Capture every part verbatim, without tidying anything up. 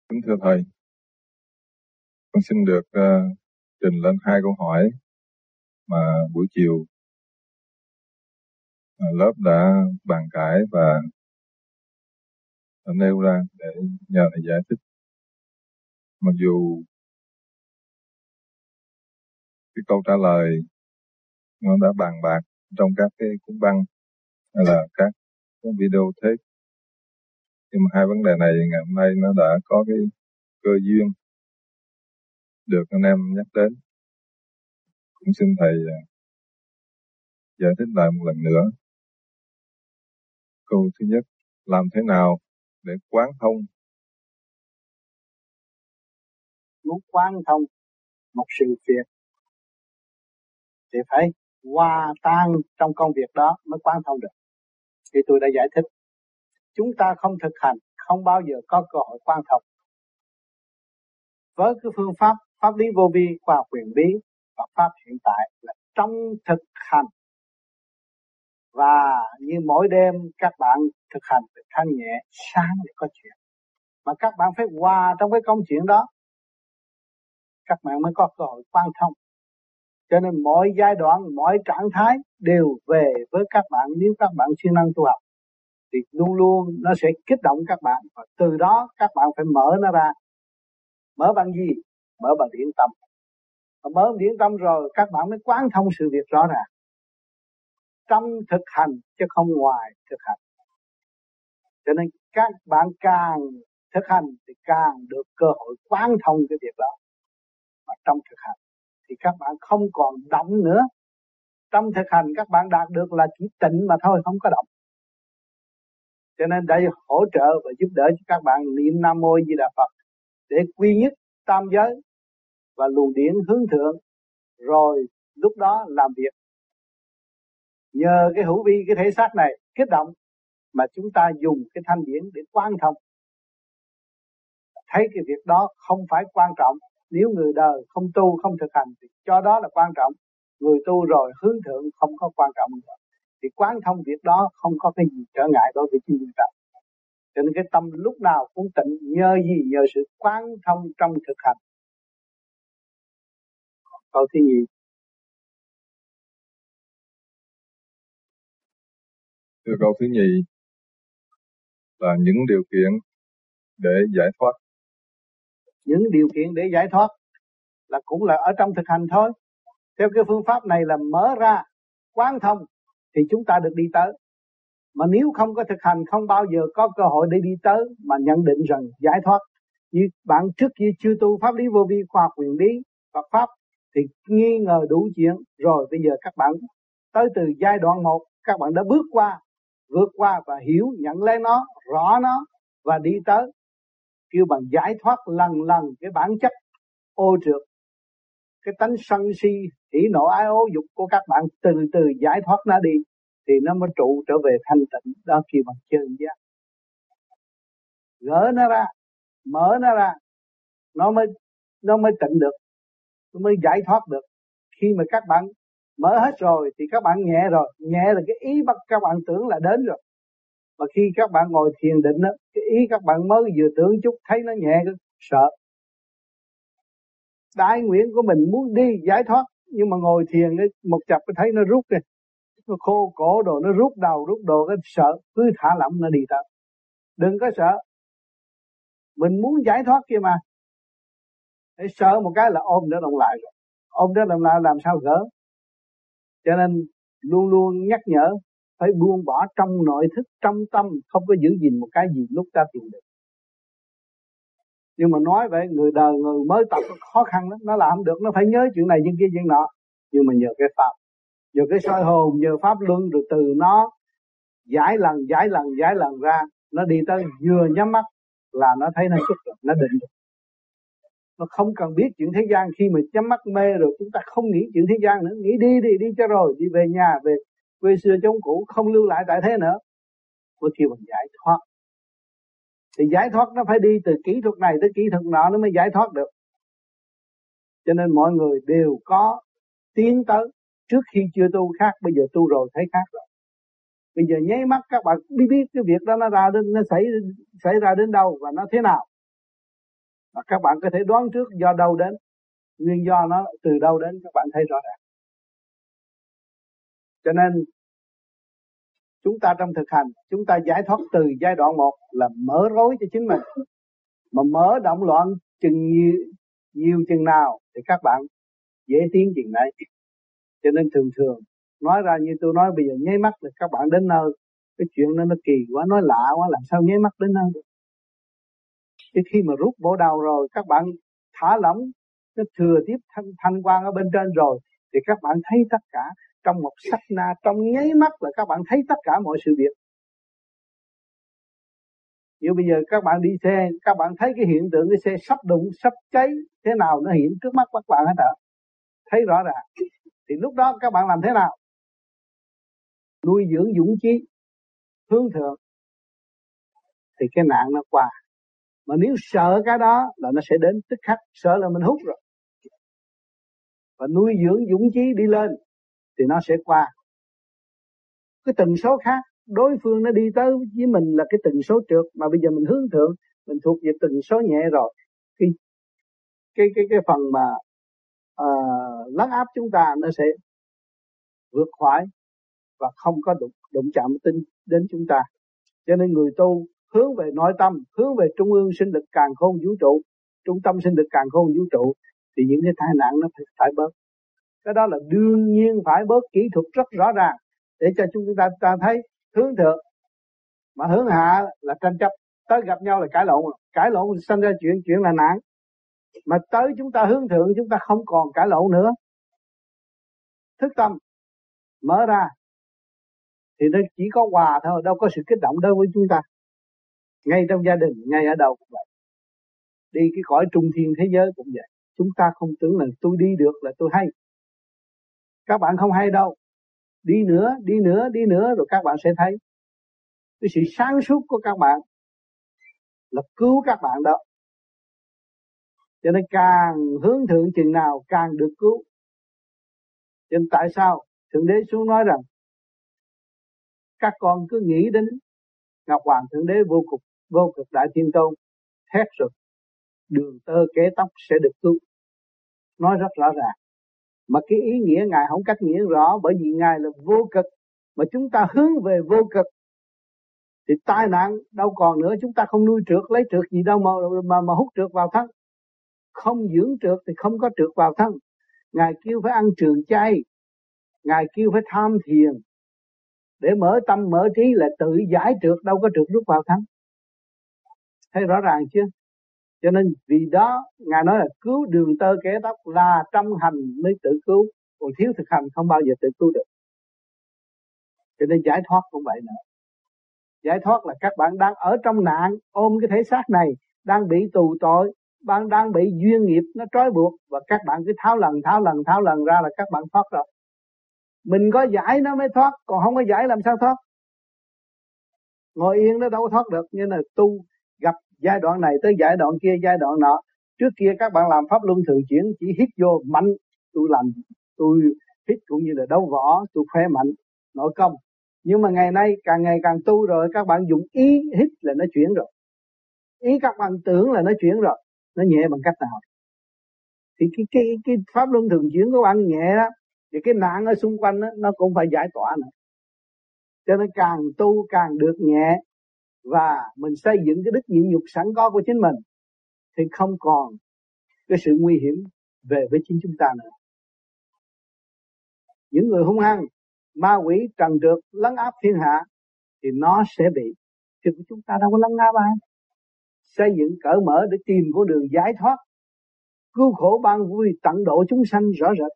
Kính thưa Thầy, con xin được uh, trình lên hai câu hỏi mà buổi chiều uh, lớp đã bàn cãi và đã nêu ra để nhờ Thầy giải thích. Mặc dù cái câu trả lời nó đã bàn bạc trong các cái cuốn băng hay là các cái video tape, nhưng mà hai vấn đề này ngày hôm nay nó đã có cái cơ duyên được anh em nhắc đến. Cũng xin Thầy uh, giải thích lại một lần nữa. Câu thứ nhất, làm thế nào để quán thông? Muốn quán thông một sự việc thì phải hòa tan trong công việc đó mới quán thông được. Thì tôi đã giải thích, chúng ta không thực hành không bao giờ có cơ hội quán thông. Với cái phương pháp pháp lý vô vi, khoa học quyền bí và pháp hiện tại là trong thực hành, và như mỗi đêm các bạn thực hành phải thanh nhẹ, sáng để có chuyện, mà các bạn phải hòa trong cái công chuyện đó, các bạn mới có cơ hội quán thông. Cho nên mọi giai đoạn, mọi trạng thái đều về với các bạn. Nếu các bạn siêng năng tu học thì luôn luôn nó sẽ kích động các bạn, và từ đó các bạn phải mở nó ra. Mở bằng gì? Mở bằng điển tâm. Và mở điển tâm rồi các bạn mới quán thông sự việc rõ ràng. Trong thực hành chứ không ngoài thực hành. Cho nên các bạn càng thực hành thì càng được cơ hội quán thông cái việc đó. Mà trong thực hành thì các bạn không còn động nữa. Trong thực hành các bạn đạt được là chỉ tịnh mà thôi, không có động. Cho nên đây hỗ trợ và giúp đỡ cho các bạn niệm Nam Mô Di Đà Phật để quy nhất tam giới và luồng điển hướng thượng, rồi lúc đó làm việc. Nhờ cái hữu vi, cái thể xác này kích động mà chúng ta dùng cái thanh điển để quán thông. Thấy cái việc đó không phải quan trọng. Nếu người đời không tu, không thực hành thì cho đó là quan trọng. Người tu rồi hướng thượng không có quan trọng nữa. Thì quán thông việc đó không có cái gì trở ngại đối với chúng ta. Cho nên cái tâm lúc nào cũng tịnh, nhờ gì? Nhờ sự quán thông trong thực hành. Câu thứ nhì. Thưa câu thứ nhì là những điều kiện để giải thoát. Những điều kiện để giải thoát là cũng là ở trong thực hành thôi. Theo cái phương pháp này là mở ra, quán thông thì chúng ta được đi tới. Mà nếu không có thực hành không bao giờ có cơ hội để đi tới mà nhận định rằng giải thoát. Như bạn trước khi chưa tu pháp lý vô vi, khoa học quyền bí, Phật pháp thì nghi ngờ đủ chuyện, rồi bây giờ các bạn tới từ giai đoạn một, các bạn đã bước qua, vượt qua và hiểu, nhận lấy nó, rõ nó và đi tới. Kêu bằng giải thoát lần lần cái bản chất ô trượt, cái tánh sân si, hỉ nộ ái ố dục của các bạn từ từ giải thoát nó đi, thì nó mới trụ trở về thanh tịnh. Đó kêu bằng chân giác. Gỡ nó ra, mở nó ra, nó mới nó mới tịnh được, nó mới giải thoát được. Khi mà các bạn mở hết rồi thì các bạn nhẹ rồi. Nhẹ là cái ý bắt các bạn tưởng là đến rồi. Mà khi các bạn ngồi thiền định đó, cái ý các bạn mới vừa tưởng chút thấy nó nhẹ, cái sợ. Đại nguyện của mình muốn đi giải thoát, nhưng mà ngồi thiền ấy, một chập thấy nó rút kìa, nó khô cổ đồ, nó rút đầu rút đồ, cái sợ, cứ thả lỏng nó đi tới. Đừng có sợ, mình muốn giải thoát kia mà. Để sợ một cái là ôm nó động lại rồi, ôm nó động lại làm sao gỡ. Cho nên luôn luôn nhắc nhở phải buông bỏ trong nội thức, trong tâm, không có giữ gìn một cái gì lúc ta tìm được. Nhưng mà nói vậy người đời, người mới tập khó khăn lắm, nó làm được, nó phải nhớ chuyện này chuyện kia chuyện nọ. Nhưng mà nhờ cái pháp, nhờ cái soi hồn, nhờ pháp luân, rồi từ nó giải lần giải lần giải lần ra, nó đi tới vừa nhắm mắt là nó thấy nó xuất rồi, nó định được. Nó không cần biết chuyện thế gian. Khi mà nhắm mắt mê rồi chúng ta không nghĩ chuyện thế gian nữa, nghĩ đi đi đi cho rồi, đi về nhà, về quê xưa chốn cũ, không lưu lại tại thế nữa. Mới kêu bằng giải thoát. Thì giải thoát nó phải đi từ kỹ thuật này tới kỹ thuật nọ nó mới giải thoát được. Cho nên mọi người đều có tiến tới. Trước khi chưa tu khác, bây giờ tu rồi thấy khác rồi. Bây giờ nháy mắt các bạn biết biết cái việc đó nó ra đến, nó xảy xảy ra đến đâu và nó thế nào. Và các bạn có thể đoán trước do đâu đến, nguyên do nó từ đâu đến, các bạn thấy rõ ràng. Cho nên chúng ta trong thực hành, chúng ta giải thoát từ giai đoạn một là mở rối cho chính mình. Mà mở động loạn chừng nhiều, nhiều chừng nào thì các bạn dễ tiến chừng đấy. Cho nên thường thường nói ra như tôi nói bây giờ nháy mắt là các bạn đến nơi. Cái chuyện đó nó kỳ quá, nói lạ quá, làm sao nháy mắt đến nơi được. Cái khi mà rút bộ đầu rồi các bạn thả lỏng, nó thừa tiếp thanh, thanh quan ở bên trên rồi thì các bạn thấy tất cả trong một sát na, trong nháy mắt là các bạn thấy tất cả mọi sự việc. Như bây giờ các bạn đi xe, các bạn thấy cái hiện tượng cái xe sắp đụng, sắp cháy, thế nào nó hiện trước mắt các bạn hết ạ. Thấy rõ ràng. Thì lúc đó các bạn làm thế nào? Nuôi dưỡng dũng chí, hướng thượng, thì cái nạn nó qua. Mà nếu sợ cái đó là nó sẽ đến tức khắc, sợ là mình hút rồi. Và nuôi dưỡng dũng chí đi lên thì nó sẽ qua. Cái tần số khác, đối phương nó đi tới với mình là cái tần số trượt, mà bây giờ mình hướng thượng, mình thuộc về tần số nhẹ rồi. Cái cái cái cái phần mà uh, lấn áp chúng ta nó sẽ vượt khỏi và không có đụng, đụng chạm tinh đến chúng ta. Cho nên người tu hướng về nội tâm, hướng về trung ương sinh lực càn khôn vũ trụ, trung tâm sinh lực càn khôn vũ trụ, thì những cái tai nạn nó phải, phải bớt. Cái đó là đương nhiên phải bớt, kỹ thuật rất rõ ràng để cho chúng ta ta thấy hướng thượng. Mà hướng hạ là tranh chấp, tới gặp nhau là cãi lộn, cãi lộn sinh ra chuyện chuyện là nạn. Mà tới chúng ta hướng thượng, chúng ta không còn cãi lộn nữa. Thức tâm mở ra thì nó chỉ có hòa thôi, đâu có sự kích động đối với chúng ta. Ngay trong gia đình, ngay ở đâu cũng vậy. Đi cái cõi trung thiên thế giới cũng vậy. Chúng ta không tưởng là tôi đi được là tôi hay. Các bạn không hay đâu. Đi nữa, đi nữa, đi nữa rồi các bạn sẽ thấy cái sự sáng suốt của các bạn là cứu các bạn đó. Cho nên càng hướng thượng chừng nào càng được cứu. Cho nên tại sao Thượng Đế xuống nói rằng các con cứ nghĩ đến Ngọc Hoàng Thượng Đế vô cực, vô cực Đại Thiên Tôn, thét rồi đường tơ kế tóc sẽ được cứu. Nói rất rõ ràng. Mà cái ý nghĩa Ngài không cách nghĩa rõ, bởi vì Ngài là vô cực. Mà chúng ta hướng về vô cực thì tai nạn đâu còn nữa. Chúng ta không nuôi trượt, lấy trượt gì đâu mà, mà, mà hút trượt vào thân. Không dưỡng trượt thì không có trượt vào thân. Ngài kêu phải ăn trường chay, Ngài kêu phải tham thiền, để mở tâm mở trí là tự giải trượt, đâu có trượt rút vào thân. Thấy rõ ràng chưa? Cho nên vì đó Ngài nói là cứu đường tơ kẻ tóc, là trong hành mới tự cứu, còn thiếu thực hành không bao giờ tự cứu được. Cho nên giải thoát cũng vậy nữa. Giải thoát là các bạn đang ở trong nạn, ôm cái thể xác này, đang bị tù tội, bạn đang bị duyên nghiệp nó trói buộc, và các bạn cứ tháo lần tháo lần tháo lần ra là các bạn thoát rồi. Mình có giải nó mới thoát, còn không có giải làm sao thoát. Ngồi yên nó đâu có thoát được. Như là tu gặp giai đoạn này tới giai đoạn kia, giai đoạn nọ. Trước kia các bạn làm pháp luân thường chuyển, chỉ hít vô mạnh. Tôi làm, tôi hít cũng như là đấu võ, tôi khỏe mạnh, nội công. Nhưng mà ngày nay càng ngày càng tu rồi, các bạn dùng ý hít là nó chuyển rồi. Ý các bạn tưởng là nó chuyển rồi. Nó nhẹ bằng cách nào? Thì cái, cái, cái pháp luân thường chuyển của bạn nhẹ đó, thì cái nạn ở xung quanh đó, nó cũng phải giải tỏa nữa. Cho nên càng tu càng được nhẹ, và mình xây dựng cái đức nhịn nhục sẵn có của chính mình, thì không còn cái sự nguy hiểm về với chính chúng ta nữa. Những người hung hăng, ma quỷ trần trượt lấn áp thiên hạ thì nó sẽ bị. Thì chúng ta đâu có lấn áp ai. Xây dựng cởi mở để tìm con đường giải thoát, cứu khổ ban vui, tận độ chúng sanh rõ rệt,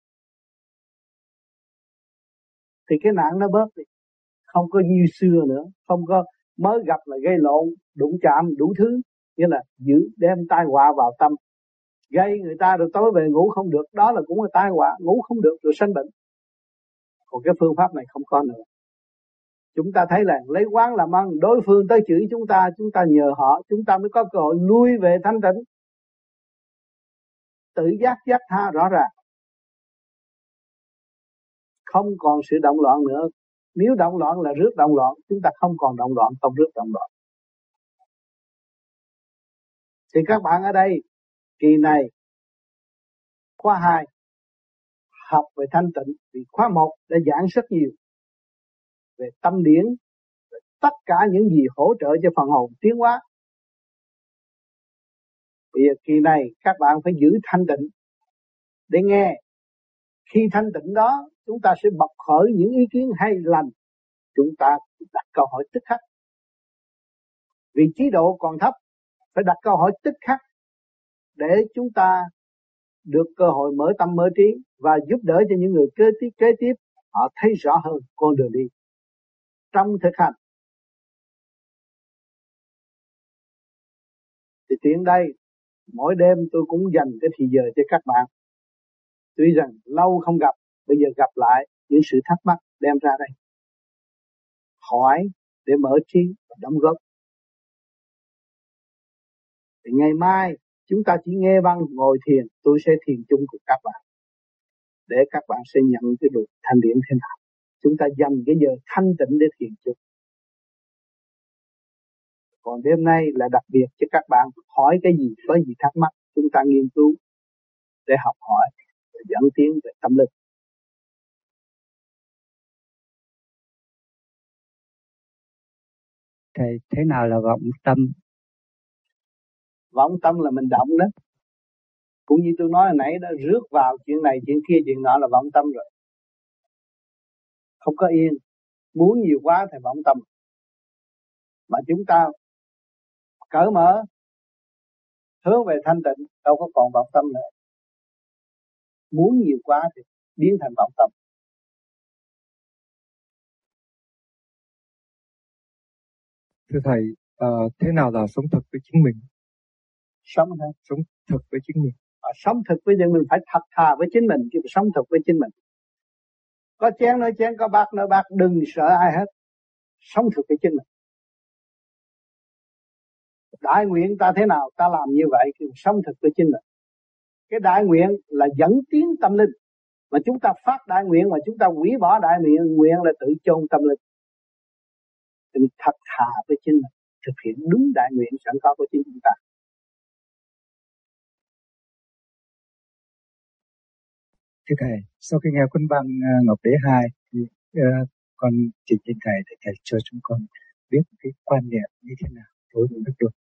thì cái nạn nó bớt đi. Không có như xưa nữa, không có mới gặp là gây lộn, đụng chạm đủ thứ, nghĩa là giữ đem tai họa vào tâm, gây người ta rồi tối về ngủ không được, đó là cũng là tai họa, ngủ không được rồi sanh bệnh. Còn cái phương pháp này không có nữa. Chúng ta thấy là lấy quán làm ăn, đối phương tới chửi chúng ta, chúng ta nhờ họ, chúng ta mới có cơ hội lui về thanh tịnh, tự giác giác tha rõ ràng, không còn sự động loạn nữa. Nếu động loạn là rước động loạn, chúng ta không còn động loạn, không rước động loạn. Thì các bạn ở đây Kỳ này khóa hai học về thanh tịnh, vì khóa một đã giảng rất nhiều về tâm điển, về tất cả những gì hỗ trợ cho phần hồn tiến hóa. Bây giờ kỳ này các bạn phải giữ thanh tịnh để nghe. Khi thanh tịnh đó chúng ta sẽ bộc khởi những ý kiến hay lành, chúng ta đặt câu hỏi tức khắc. Vì trí độ còn thấp, phải đặt câu hỏi tức khắc để chúng ta được cơ hội mở tâm mở trí và giúp đỡ cho những người kế tiếp, kế tiếp họ thấy rõ hơn con đường đi trong thực hành. Thì tiện đây mỗi đêm tôi cũng dành cái thì giờ cho các bạn. Tuy rằng lâu không gặp, bây giờ gặp lại những sự thắc mắc đem ra đây hỏi để mở trí và đóng góp. Thì ngày mai chúng ta chỉ nghe băng ngồi thiền, tôi sẽ thiền chung cùng các bạn để các bạn sẽ nhận cái luật thanh điển thế nào. Chúng ta dành cái giờ thanh tịnh để thiền chung. Còn đêm nay là đặc biệt cho các bạn, hỏi cái gì, có gì thắc mắc chúng ta nghiên cứu để học hỏi và dẫn tiến về tâm linh. Thầy, thế nào là vọng tâm? Vọng tâm là mình động đó. Cũng như tôi nói hồi nãy đó, rước vào chuyện này, chuyện kia, chuyện nọ là vọng tâm rồi. Không có yên, muốn nhiều quá thì vọng tâm. Mà chúng ta cởi mở, hướng về thanh tịnh, đâu có còn vọng tâm nữa. Muốn nhiều quá thì biến thành vọng tâm. Thưa Thầy, uh, thế nào là sống thực với chính mình? Sống thôi. Sống thực với chính mình. À, sống thực với chính mình, phải thật thà với chính mình, chứ sống thực với chính mình. Có chén nói chén, có bát nói bát, đừng sợ ai hết. Sống thực với chính mình. Đại nguyện ta thế nào, ta làm như vậy, thì sống thực với chính mình. Cái đại nguyện là dẫn tiến tâm linh. Mà chúng ta phát đại nguyện mà chúng ta hủy bỏ đại nguyện, nguyện là tự chôn tâm linh. Mình thật thà với chính mình, thực hiện đúng đại nguyện sẵn có của chính chúng ta. Thưa Thầy, sau khi nghe cuốn băng uh, Ngọc Đế hai, thì uh, con trình trên Thầy để Thầy cho chúng con biết cái quan niệm như thế nào đối với đức luật.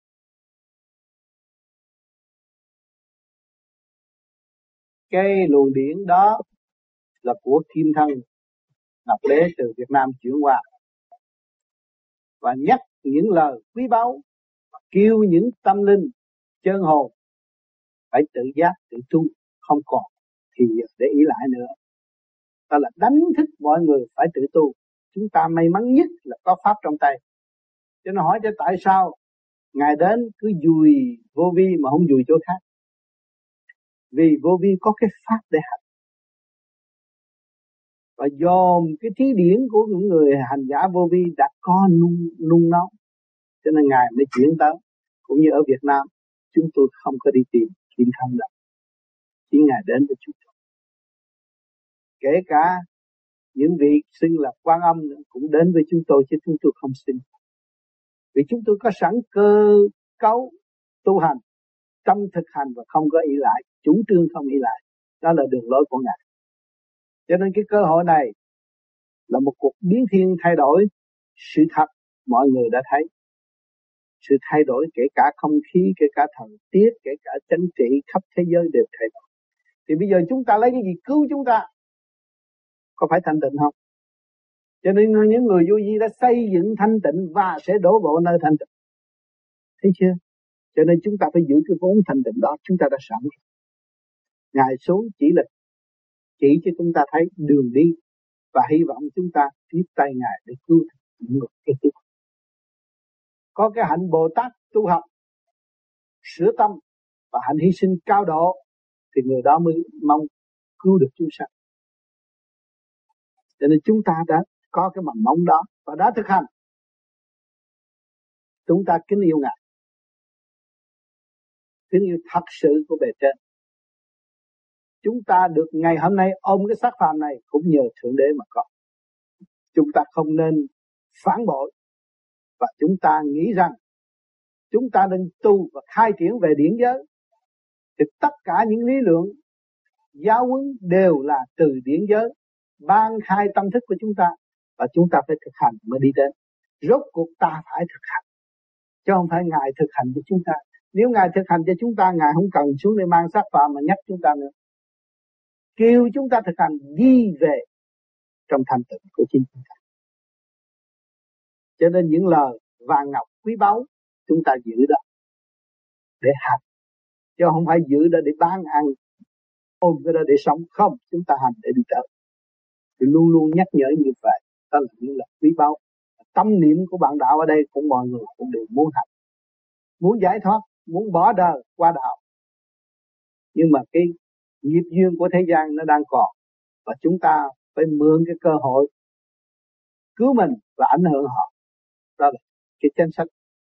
Cái luồng điển đó là của Kim Thân Ngọc Đế từ Việt Nam chuyển qua, và nhắc những lời quý báu, kêu những tâm linh chân hồn phải tự giác tự tu, không còn thì để ý lại nữa. Đó là đánh thức mọi người phải tự tu. Chúng ta may mắn nhất là có pháp trong tay. Cho nên hỏi cho tại sao Ngài đến cứ dùi vô vi mà không dùi chỗ khác. Vì vô vi có cái pháp để hành, và dòm cái trí điển của những người hành giả vô vi đã có nung nung nấu, cho nên Ngài mới chuyển tới. Cũng như ở Việt Nam chúng tôi không có đi tìm Kim Thân đâu, chỉ Ngài đến với chúng tôi. Kể cả những vị xưng là Quan Âm cũng đến với chúng tôi, chứ chúng tôi không xin. Vì chúng tôi có sẵn cơ cấu tu hành, trong thực hành và không có ý lại, chủ trương không ý lại. Đó là đường lối của Ngài. Cho nên cái cơ hội này là một cuộc biến thiên thay đổi sự thật, mọi người đã thấy. Sự thay đổi kể cả không khí, kể cả thời tiết, kể cả chính trị khắp thế giới đều thay đổi. Thì bây giờ chúng ta lấy cái gì cứu chúng ta? Có phải thanh tịnh không? Cho nên những người vô vi đã xây dựng thanh tịnh và sẽ đổ bộ nơi thanh tịnh. Thấy chưa? Cho nên chúng ta phải giữ cái vốn thanh tịnh đó, chúng ta đã sẵn. Ngài xuống chỉ là chỉ cho chúng ta thấy đường đi, và hy vọng chúng ta tiếp tay Ngài để cứu những người kế tiếp. Có cái hạnh Bồ Tát tu học, sửa tâm và hạnh hy sinh cao độ, thì người đó mới mong cứu được chúng sanh. Cho nên chúng ta đã có cái mầm mống đó và đã thực hành. Chúng ta kính yêu Ngài, kính yêu thật sự của bề trên. Chúng ta được ngày hôm nay ôm cái xác phàm này cũng nhờ Thượng Đế mà có. Chúng ta không nên phản bội, và chúng ta nghĩ rằng chúng ta nên tu và khai triển về điển giới, Thì tất cả những lý luận giáo huấn đều là từ điển giới ban khai tâm thức của chúng ta, và chúng ta phải thực hành mới đi đến. Rốt cuộc ta phải thực hành, chứ không phải Ngài thực hành cho chúng ta. Nếu Ngài thực hành cho chúng ta, Ngài không cần xuống để mang xác phạm mà nhắc chúng ta nữa. Kêu chúng ta thực hành, ghi về trong thanh tịnh của chính chúng ta. Cho nên những lời vàng ngọc quý báu chúng ta giữ đó để hành, chứ không phải giữ đó để bán ăn, ôm cái đó để sống. Không, chúng ta hành để đi tới. Thì luôn luôn nhắc nhở như vậy. Đó là những lời quý báu. Tâm niệm của bạn đạo ở đây cũng mọi người cũng đều muốn hành, muốn giải thoát, muốn bỏ đời qua đạo. Nhưng mà cái nghiệp duyên của thế gian nó đang còn, và chúng ta phải mượn cái cơ hội cứu mình và ảnh hưởng họ. Đó là cái chính sách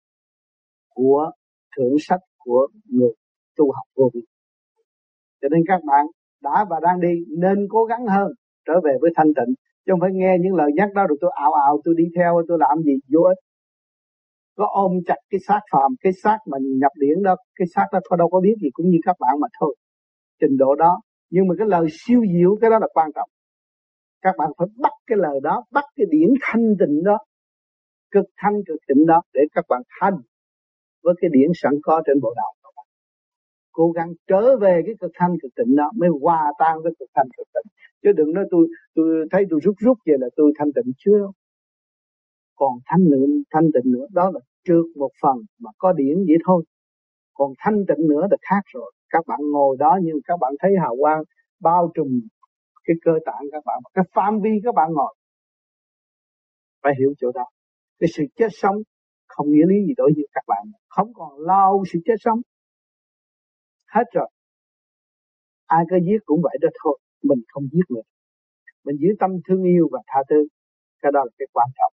của thượng sách của người tu học vô vi. Cho nên các bạn đã và đang đi nên cố gắng hơn trở về với thanh tịnh, chứ không phải nghe những lời nhắc đó rồi tôi ảo ảo tôi đi theo, tôi làm gì vô ích. Có ôm chặt cái xác phàm, cái xác mà nhập điển đó, cái xác đó thôi đâu có biết gì, cũng như các bạn mà thôi, trình độ đó. Nhưng mà cái lời siêu diệu, cái đó là quan trọng. Các bạn phải bắt cái lời đó, bắt cái điển thanh tịnh đó, cực thanh cực tịnh đó, để các bạn hành với cái điển sẵn có trên bộ đạo. Cố gắng trở về cái cực thanh cực tịnh đó mới hòa tan với cực thanh cực tịnh. Chứ đừng nói tôi tôi thấy tôi rút rút vậy là tôi thanh tịnh chưa. Còn thanh nữa, thanh tịnh nữa, đó là trượt một phần mà có điển vậy thôi. Còn thanh tịnh nữa là khác rồi. Các bạn ngồi đó nhưng các bạn thấy hào quang bao trùm cái cơ tạng các bạn, cái phạm vi các bạn ngồi. Phải hiểu chỗ đó. Cái sự chết sống không nghĩa lý gì đối với các bạn. Không còn lo sự chết sống. Hết rồi. Ai có giết cũng vậy đó thôi. Mình không giết nữa. Mình giữ tâm thương yêu và tha thứ. Cái đó là cái quan trọng.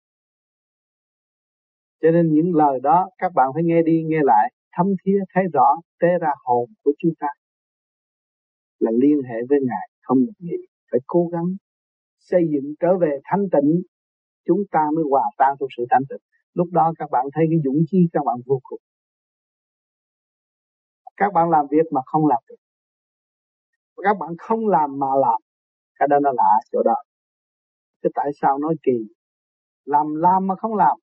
Cho nên những lời đó các bạn phải nghe đi nghe lại, thấm thía thấy rõ, té ra hồn của chúng ta là liên hệ với Ngài, không được nghĩ. Phải cố gắng xây dựng trở về thanh tịnh, chúng ta mới hòa tan trong sự thanh tịnh. Lúc đó các bạn thấy cái dũng chí các bạn vô cùng. Các bạn làm việc mà không làm được, các bạn không làm mà làm, cái đó nó lạ chỗ đó. Thế tại sao nói kỳ? Làm làm mà không làm,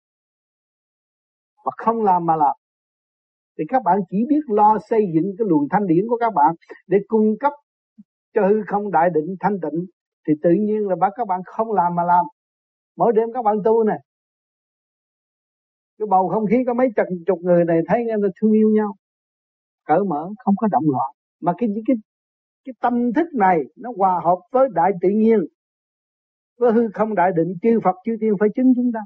mà không làm mà làm, thì các bạn chỉ biết lo xây dựng cái luồng thanh điển của các bạn để cung cấp cho hư không đại định thanh tịnh, thì tự nhiên là bắt các bạn không làm mà làm. Mỗi đêm các bạn tu này, cái bầu không khí có mấy chục chục người này thấy người ta thương yêu nhau, cởi mở, không có động loạn, mà cái cái cái tâm thức này nó hòa hợp với đại tự nhiên, với hư không đại định, chư Phật chư Tiên phải chứng chúng ta,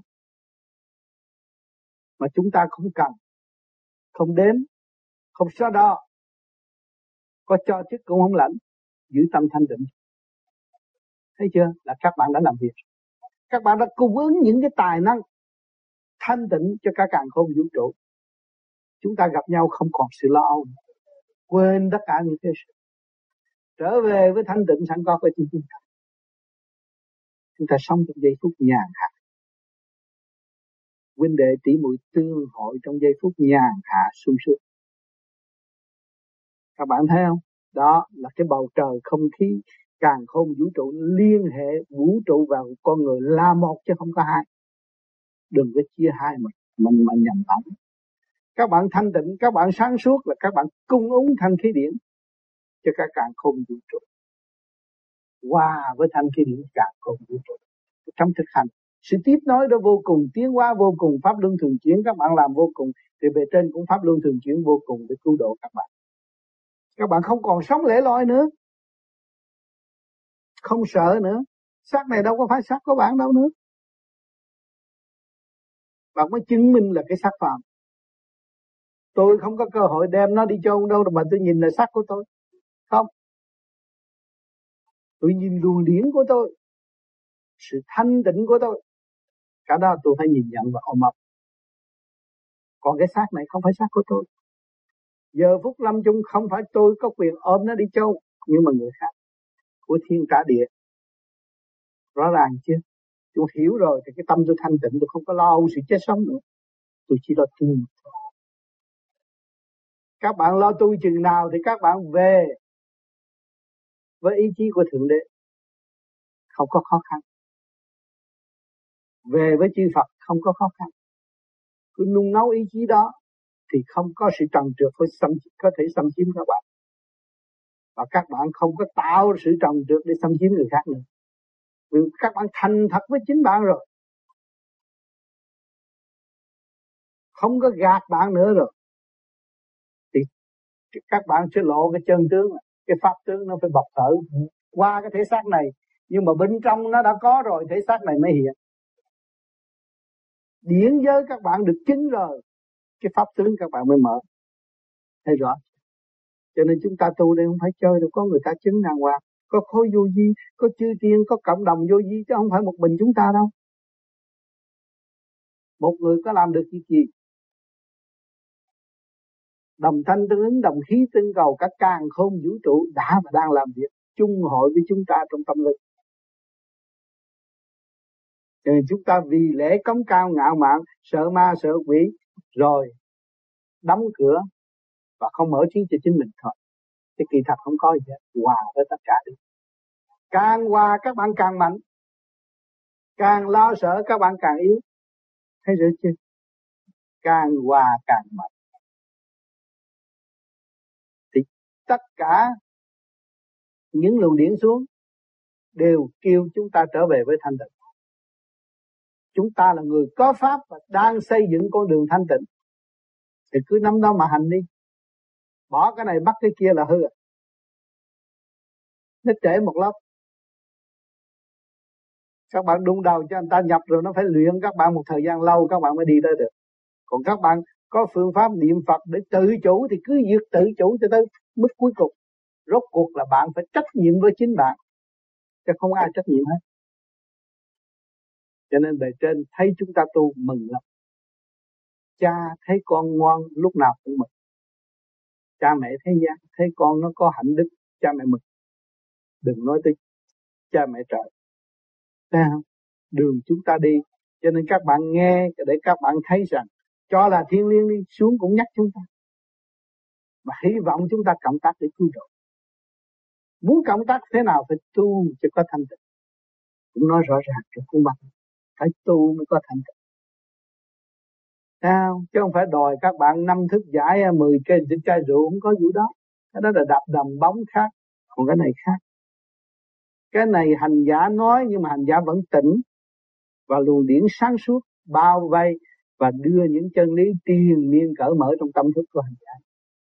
mà chúng ta không cần, không đếm, không so đo, có cho chức cũng không lãnh, giữ tâm thanh tịnh. Thấy chưa? Là các bạn đã làm việc, các bạn đã cung ứng những cái tài năng thanh tịnh cho cả càn khôn vũ trụ. Chúng ta gặp nhau không còn sự lo âu, quên tất cả những thế sự, trở về với thanh tịnh sẵn có của chúng ta. Chúng ta sống trong giây phút nhàn hạ, huynh đệ tỷ muội tương hội trong giây phút nhàn hạ sung sướng. Các bạn thấy không? Đó là cái bầu trời không khí càn khôn vũ trụ liên hệ vũ trụ và con người là một chứ không có hai. Đừng có chia hai mà mình mà nhầm lẫn. Các bạn thanh tịnh, các bạn sáng suốt là các bạn cung ứng thanh khí điển cho cả càn khôn vũ trụ, hòa wow, với thanh khí điển càn khôn vũ trụ. Trong thực hành, sự tiếp nối đó vô cùng, tiến hóa vô cùng, pháp luân thường chuyển các bạn làm vô cùng, thì về trên cũng pháp luân thường chuyển vô cùng để cứu độ các bạn. Các bạn không còn sống lẻ loi nữa, không sợ nữa. Xác này đâu có phải xác của bạn đâu nữa. Bạn mới chứng minh là cái xác phàm. Tôi không có cơ hội đem nó đi chôn đâu mà tôi nhìn là xác của tôi. Không. Tôi nhìn luồng điển của tôi, sự thanh tịnh của tôi. Cả đó tôi phải nhìn nhận và ôm ấp. Còn cái xác này không phải xác của tôi. Giờ phút lâm chung không phải tôi có quyền ôm nó đi chôn, nhưng mà người khác, của thiên cả địa. Rõ ràng chưa? Tôi hiểu rồi thì cái tâm tôi thanh tịnh, tôi không có lo âu sự chết sống nữa. Tôi chỉ lo tu. Các bạn lo tu chừng nào thì các bạn về với ý chí của Thượng Đế, không có khó khăn. Về với chư Phật không có khó khăn. Cứ nung nấu ý chí đó thì không có sự trần trượt có, xâm, có thể xâm chiếm các bạn. Và các bạn không có tạo sự trần trượt để xâm chiếm người khác nữa. Vì các bạn thành thật với chính bạn rồi, không có gạt bạn nữa rồi, thì các bạn sẽ lộ cái chân tướng, cái pháp tướng nó phải bộc khởi qua cái thể xác này. Nhưng mà bên trong nó đã có rồi, thể xác này mới hiện. Điển giới các bạn được chứng rồi, cái pháp tướng các bạn mới mở. Thấy rõ. Cho nên chúng ta tu đây không phải chơi đâu, có người ta chứng đàng hoàng, có khối vô vi, có chư tiên, có cộng đồng vô vi, chứ không phải một mình chúng ta đâu. Một người có làm được gì gì? Đồng thanh tương ứng, đồng khí tương cầu, cả càn khôn vũ trụ đã và đang làm việc chung hội với chúng ta trong tâm linh. Cho nên chúng ta vì lễ cống cao ngạo mạn, sợ ma sợ quỷ, rồi đóng cửa và không mở trí cho chính mình thôi. Cái kỳ thật không có gì hết, hòa với tất cả đi. Càng hòa các bạn càng mạnh, càng lo sợ các bạn càng yếu. Thấy rõ chưa? Càng hòa càng mạnh. Thì tất cả những luồng điển xuống đều kêu chúng ta trở về với thanh tịnh. Chúng ta là người có pháp và đang xây dựng con đường thanh tịnh, thì cứ nắm đó mà hành đi. Bỏ cái này bắt cái kia là hư. Nó trễ một lớp. Các bạn đụng đầu cho anh ta nhập rồi, nó phải luyện các bạn một thời gian lâu các bạn mới đi tới được. Còn các bạn có phương pháp niệm Phật để tự chủ thì cứ việc tự chủ cho tới mức cuối cùng. Rốt cuộc là bạn phải trách nhiệm với chính bạn, chứ không ai trách nhiệm hết. Cho nên bề trên thấy chúng ta tu mừng lắm. Cha thấy con ngoan lúc nào cũng mừng. Cha mẹ thế gian thấy con nó có hạnh đức, cha mẹ mừng. Đừng nói tới cha mẹ trời. Thấy không? Đường chúng ta đi. Cho nên các bạn nghe để các bạn thấy rằng cho là thiên liêng đi xuống cũng nhắc chúng ta. Mà hy vọng chúng ta cộng tác để cứu độ. Muốn cộng tác thế nào phải tu cho có thanh tịnh. Cũng nói rõ ràng cho con bạn. Phải tu mới có thanh tịnh. Sao? Chứ không phải đòi các bạn năm thức giải mười cây chai rượu, không có vụ đó. Cái đó là đạp đầm bóng khác. Còn cái này khác. Cái này hành giả nói nhưng mà hành giả vẫn tỉnh. Và luồng điển sáng suốt bao vây và đưa những chân lý triền miên cởi mở trong tâm thức của hành giả.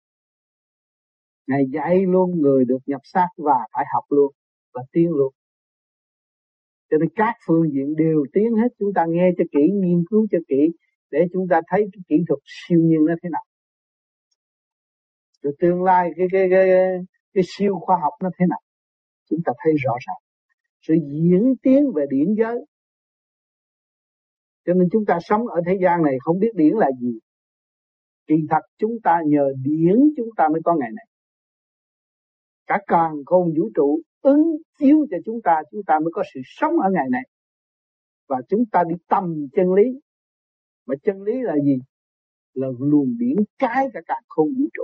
Ngài dạy luôn người được nhập xác và phải học luôn và tiến luôn. Cho nên các phương diện đều tiến hết. Chúng ta nghe cho kỹ, nghiên cứu cho kỹ để chúng ta thấy cái kỹ thuật siêu nhiên nó thế nào. Rồi tương lai cái, cái, cái, cái, cái siêu khoa học nó thế nào. Chúng ta thấy rõ ràng. Sự diễn tiến về điển giới. Cho nên chúng ta sống ở thế gian này không biết điển là gì. Kỳ thật chúng ta nhờ điển chúng ta mới có ngày này. Cả càn khôn vũ trụ ứng chiếu cho chúng ta, chúng ta mới có sự sống ở ngày này. Và chúng ta đi tầm chân lý. Mà chân lý là gì? Là luồng điển cái cả càn khôn vũ trụ.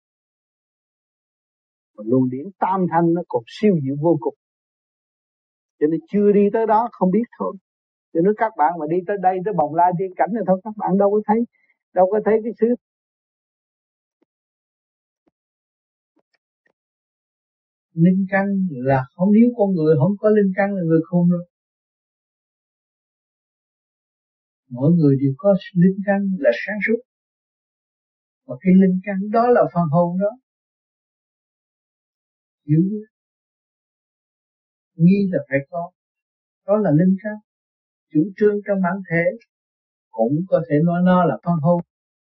Và luồng điển tam thanh nó còn siêu diệu vô cùng. Cho nên chưa đi tới đó không biết thôi. Cho nên các bạn mà đi tới đây, tới Bồng Lai tiên cảnh này thôi, các bạn đâu có thấy, đâu có thấy cái thứ. Linh căn là không, nếu con người không có linh căn là người khôn đâu. Mỗi người đều có linh căn là sáng suốt. Và cái linh căn đó là phần hồn đó. Hiểu chưa? Nghi là phải có. Đó là linh căn. Chủ trương trong bản thể cũng có thể nói nó là phần hồn.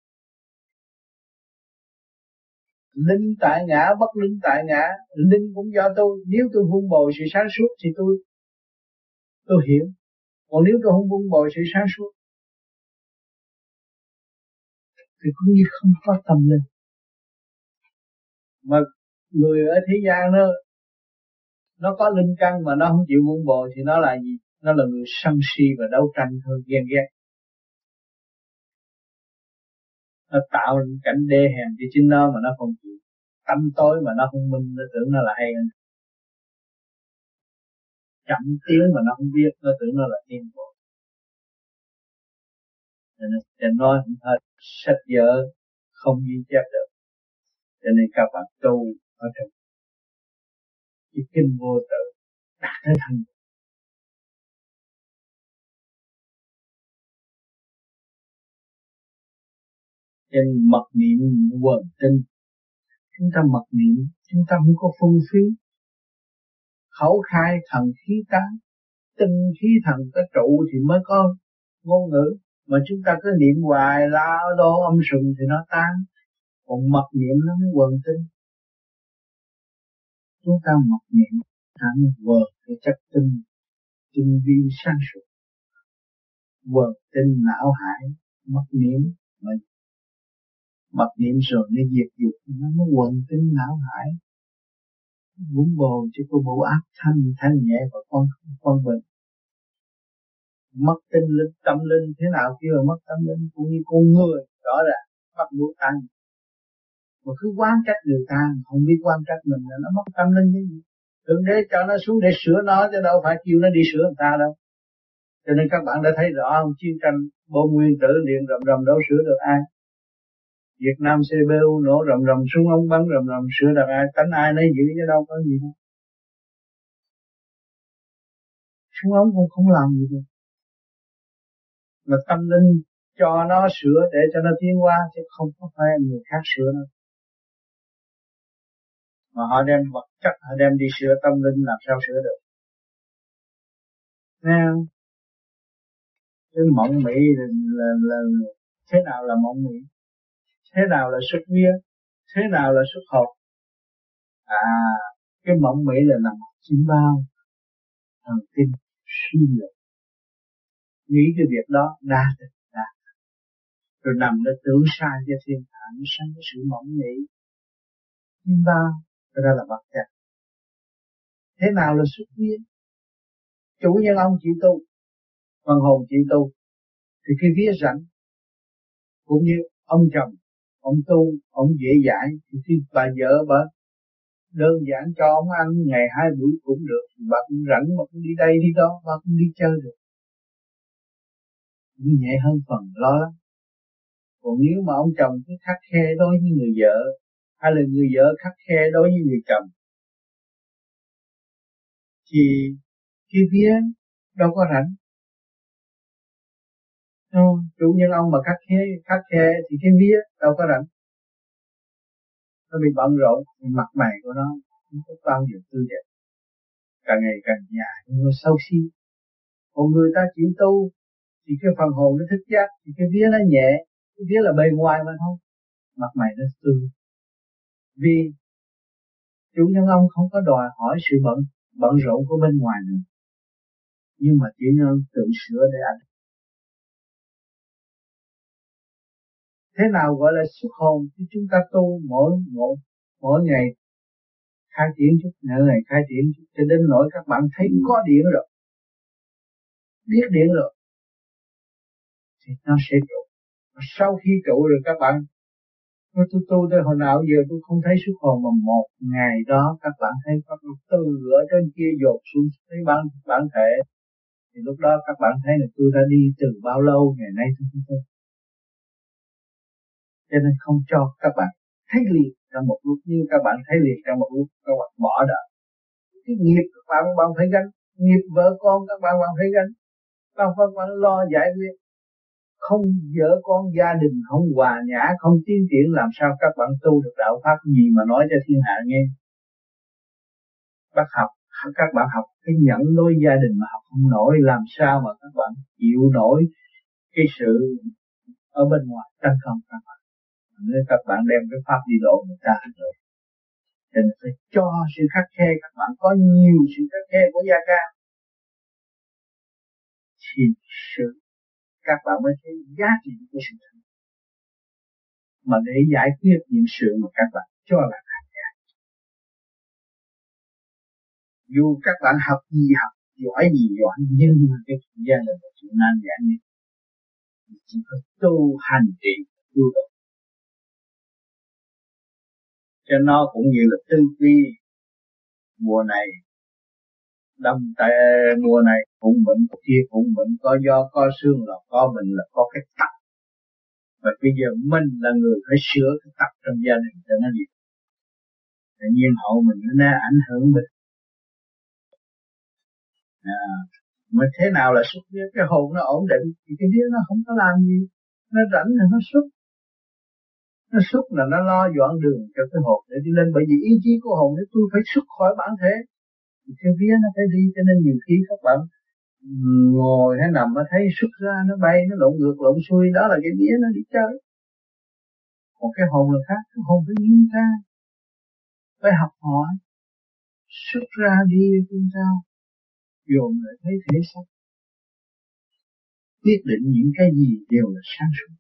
Linh tại ngã, bất linh tại ngã. Linh cũng do tôi. Nếu tôi vun bồi sự sáng suốt thì tôi tôi hiểu. Còn nếu tôi không vun bồi sự sáng suốt thì cũng như không có tâm linh. Mà người ở thế gian nó nó có linh căn mà nó không chịu vun bồi thì nó là gì? Nó là người sân si và đấu tranh thôi, ghen ghét. Nó tạo cảnh đê hèn cho chính nó mà nó không chịu. Tâm tối mà nó không minh, nó tưởng nó là hay hơn. Chậm tiếng mà nó không biết, nó tưởng nó là tiên bộ. Cho nên để nói không hết, sách vở không ghi chép được. Cho nên các bạn tu ở trong cái kinh vô tự đạt tới thành. Trên mật niệm quần tinh, chúng ta mật niệm, chúng ta không có phung phí. Khẩu khai thần khí tán, tinh khí thần cái trụ thì mới có ngôn ngữ. Mà chúng ta cứ niệm hoài la đô âm sừng thì nó tan. Còn mật niệm nó mới quần tinh. Chúng ta mật niệm thẳng vờ cái chất tinh, tinh vi sáng suốt. Quần tinh não hải, mật niệm mà mật niệm rồi nó diệt dục, nó mới quần tinh não hải. Vốn bồ chứ có bộ ác thanh, thanh nhẹ và con con bình. Mất tinh linh, tâm linh thế nào kêu là mất tâm linh, cũng như con người, rõ ràng, bắt buộc ăn. Mà cứ quan trách người ta, không biết quan trách mình là nó mất tâm linh như gì. Thượng đế cho nó xuống để sửa nó, chứ đâu phải kêu nó đi sửa người ta đâu. Cho nên các bạn đã thấy rõ không, chiến tranh bom nguyên tử điện rầm rầm đâu sửa được ai. Việt Nam xê pê u nổ rầm rầm, súng ống bắn rầm rầm, sửa được ai, tánh ai nấy giữ chứ đâu có gì đâu. Súng ống cũng không làm gì được. Mà tâm linh cho nó sửa để cho nó tiến qua, chứ không có phải người khác sửa nó. Mà họ đem vật chất, họ đem đi sửa tâm linh làm sao sửa được. Nghe không? Cái mộng mị là, là, là, là thế nào là mộng mị? Thế nào là xuất vía? Thế nào là xuất hồn? À, cái mộng mị là nằm chim bao, thần kinh, suy luận. Nghĩ cái việc đó đa tình đa. Rồi nằm đó tưởng sai cho thiên hạ, nó sanh cái sự mộng mị. Chim bao, đó là vật chất. Thế nào là xuất vía? Chủ nhân ông chịu tu, phần hồn chịu tu, thì cái vía rảnh. Cũng như ông chồng, ông tu, ông dễ dãi, thì khi bà vợ bà đơn giản cho ông ăn ngày hai buổi cũng được, bà cũng rảnh, bà cũng đi đây đi đó, bà cũng đi chơi được. Cũng nhẹ hơn phần lo lắm. Còn nếu mà ông chồng cứ khắt khe đối với người vợ, hay là người vợ khắt khe đối với người chồng, thì cái vía đâu có rảnh. Không, chủ nhân ông mà khắt khe, khắt khe thì cái vía đâu có rảnh. Nó bị bận rộn, mặt mày của nó không có bao giờ tươi đẹp, càng ngày càng già, nó xấu xí. Còn người ta chịu tu thì cái phần hồn nó thức giác, thì cái vía nó nhẹ, cái vía là bề ngoài mà thôi, mặt mày nó tươi. Vì chủ nhân ông không có đòi hỏi sự bận bận rộn của bên ngoài nữa, nhưng mà chủ nhân tự sửa để ảnh. Thế nào gọi là xuất hồn? Thì chúng ta tu mỗi mỗi mỗi ngày khai triển chút, mỗi ngày khai triển chút, cho đến nỗi các bạn thấy có điện rồi, biết điện rồi, thì nó sẽ trụ. Sau khi trụ rồi các bạn, tôi tu tu tới hồi nào giờ tôi không thấy xuất hồn, mà một ngày đó các bạn thấy có từ ở trên kia dột xuống thấy bản bản thể, thì lúc đó các bạn thấy là tôi đã đi từ bao lâu, ngày nay tôi không thấy. Cho nên không cho các bạn thấy liệt trong một lúc, như các bạn thấy liệt trong một lúc các bạn bỏ đời. Cái nghiệp các bạn bạn phải gánh, nghiệp vợ con các bạn bạn phải gánh, các bạn bạn lo giải quyết. Không vợ con gia đình không hòa nhã, không tiến triển, làm sao các bạn tu được đạo pháp gì mà nói cho thiên hạ nghe. Bác học, các bạn học cái nhẫn đối gia đình mà học không nổi, làm sao mà các bạn chịu nổi cái sự ở bên ngoài tấn công các bạn. Nên các bạn đem cái pháp đi độ người ta rồi. Cho nên phải cho sự khắc khe, các bạn có nhiều sự khắc khe của gia ca, thì sự các bạn mới thấy giá trị của sự thật. Mà để giải quyết những sự mà các bạn cho là khác nhau. Dù các bạn học gì học, giỏi gì giỏi, nhưng mà cái gia đình là chuyện nan giải nhất. Chỉ có tu hành trì tu độ cho nó cũng như là tư duy. Mùa này đông tay, mùa này cũng vẫn kia cũng vẫn có gió có sương, là có mình là có cái tật. Và bây giờ mình là người phải sửa cái tật trong gia đình cho nó gì. Tự nhiên hậu mình nó ảnh hưởng mình. À, mà thế nào là xuất huyết? Cái hồn nó ổn định thì cái vía nó không có làm gì, nó rảnh thì nó xuất. Nó xuất là nó lo dọn đường cho cái hồn để đi lên, bởi vì ý chí của hồn nếu tôi phải xuất khỏi bản thể thì cái vía nó phải đi. Cho nên nhiều khi các bạn ngồi hay nằm mà thấy xuất ra nó bay, nó lộn ngược lộn xuôi, đó là cái vía nó đi chơi. Còn cái hồn là khác, cái hồn phải nghiêm ra, phải học hỏi, xuất ra đi phương sao, dồn lại thấy thể xác, quyết định những cái gì đều là sáng suốt.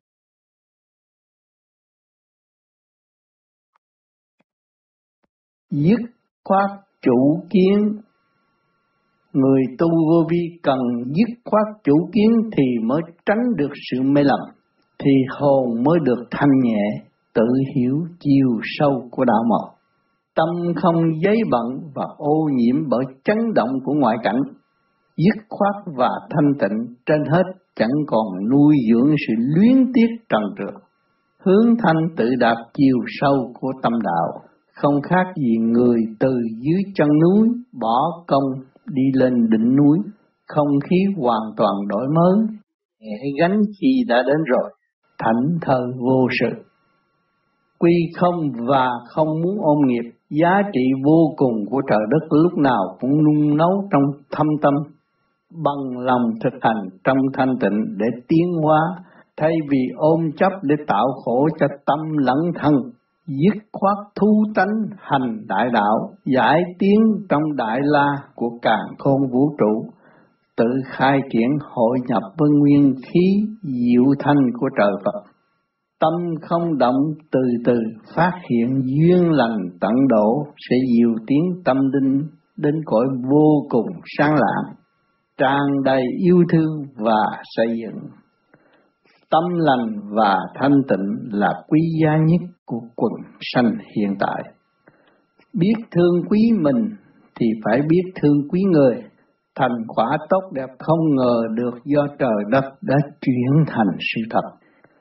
Dứt khoát chủ kiến. Người tu vô vi cần dứt khoát chủ kiến thì mới tránh được sự mê lầm, thì hồn mới được thanh nhẹ, tự hiểu chiều sâu của đạo màu. Tâm không giấy bận và ô nhiễm bởi chấn động của ngoại cảnh. Dứt khoát và thanh tịnh trên hết chẳng còn nuôi dưỡng sự luyến tiếc trần trượt. Hướng thanh tự đạt chiều sâu của tâm đạo, không khác gì người từ dưới chân núi bỏ công đi lên đỉnh núi. Không khí hoàn toàn đổi mới, nhẹ gánh khi đã đến rồi, thảnh thơi vô sự. Quy không và không muốn ôm nghiệp, giá trị vô cùng của trời đất lúc nào cũng nung nấu trong thâm tâm, bằng lòng thực hành trong thanh tịnh để tiến hóa, thay vì ôm chấp để tạo khổ cho tâm lẫn thân. Dứt khoát thu tánh hành đại đạo, giải tiến trong đại la của càn khôn vũ trụ, tự khai triển hội nhập với nguyên khí diệu thanh của trời Phật. Tâm không động, từ từ phát hiện duyên lành tận độ, sẽ dìu tiến tâm linh đến cõi vô cùng sáng lạng, tràn đầy yêu thương và xây dựng. Tâm lành và thanh tịnh là quý giá nhất của quần sanh hiện tại. Biết thương quý mình thì phải biết thương quý người. Thành quả tốt đẹp không ngờ được do trời đất đã chuyển thành sự thật.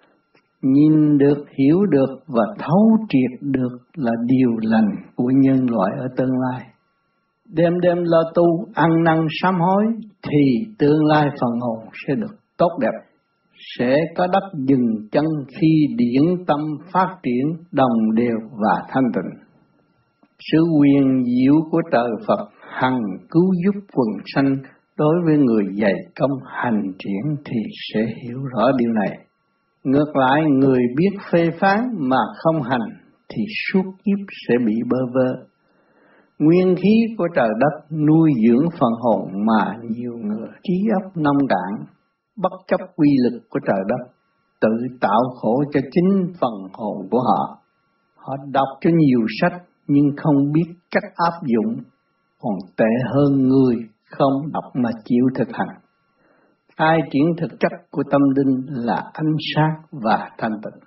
Nhìn được, hiểu được và thấu triệt được là điều lành của nhân loại ở tương lai. Đêm đêm lo tu, ăn năn sám hối thì tương lai phần hồn sẽ được tốt đẹp. Sẽ có đất dừng chân khi điển tâm phát triển đồng đều và thanh tịnh. Sự quyền diệu của trời Phật hằng cứu giúp quần sanh, đối với người dày công hành triển thì sẽ hiểu rõ điều này. Ngược lại, người biết phê phán mà không hành thì suốt kiếp sẽ bị bơ vơ. Nguyên khí của trời đất nuôi dưỡng phần hồn mà nhiều người trí óc nông cạn, bất chấp quy lực của trời đất, tự tạo khổ cho chính phần hồn của họ. Họ đọc cho nhiều sách nhưng không biết cách áp dụng, còn tệ hơn người không đọc mà chịu thực hành. Khai triển thực chất của tâm linh là ánh sáng và thanh tịnh.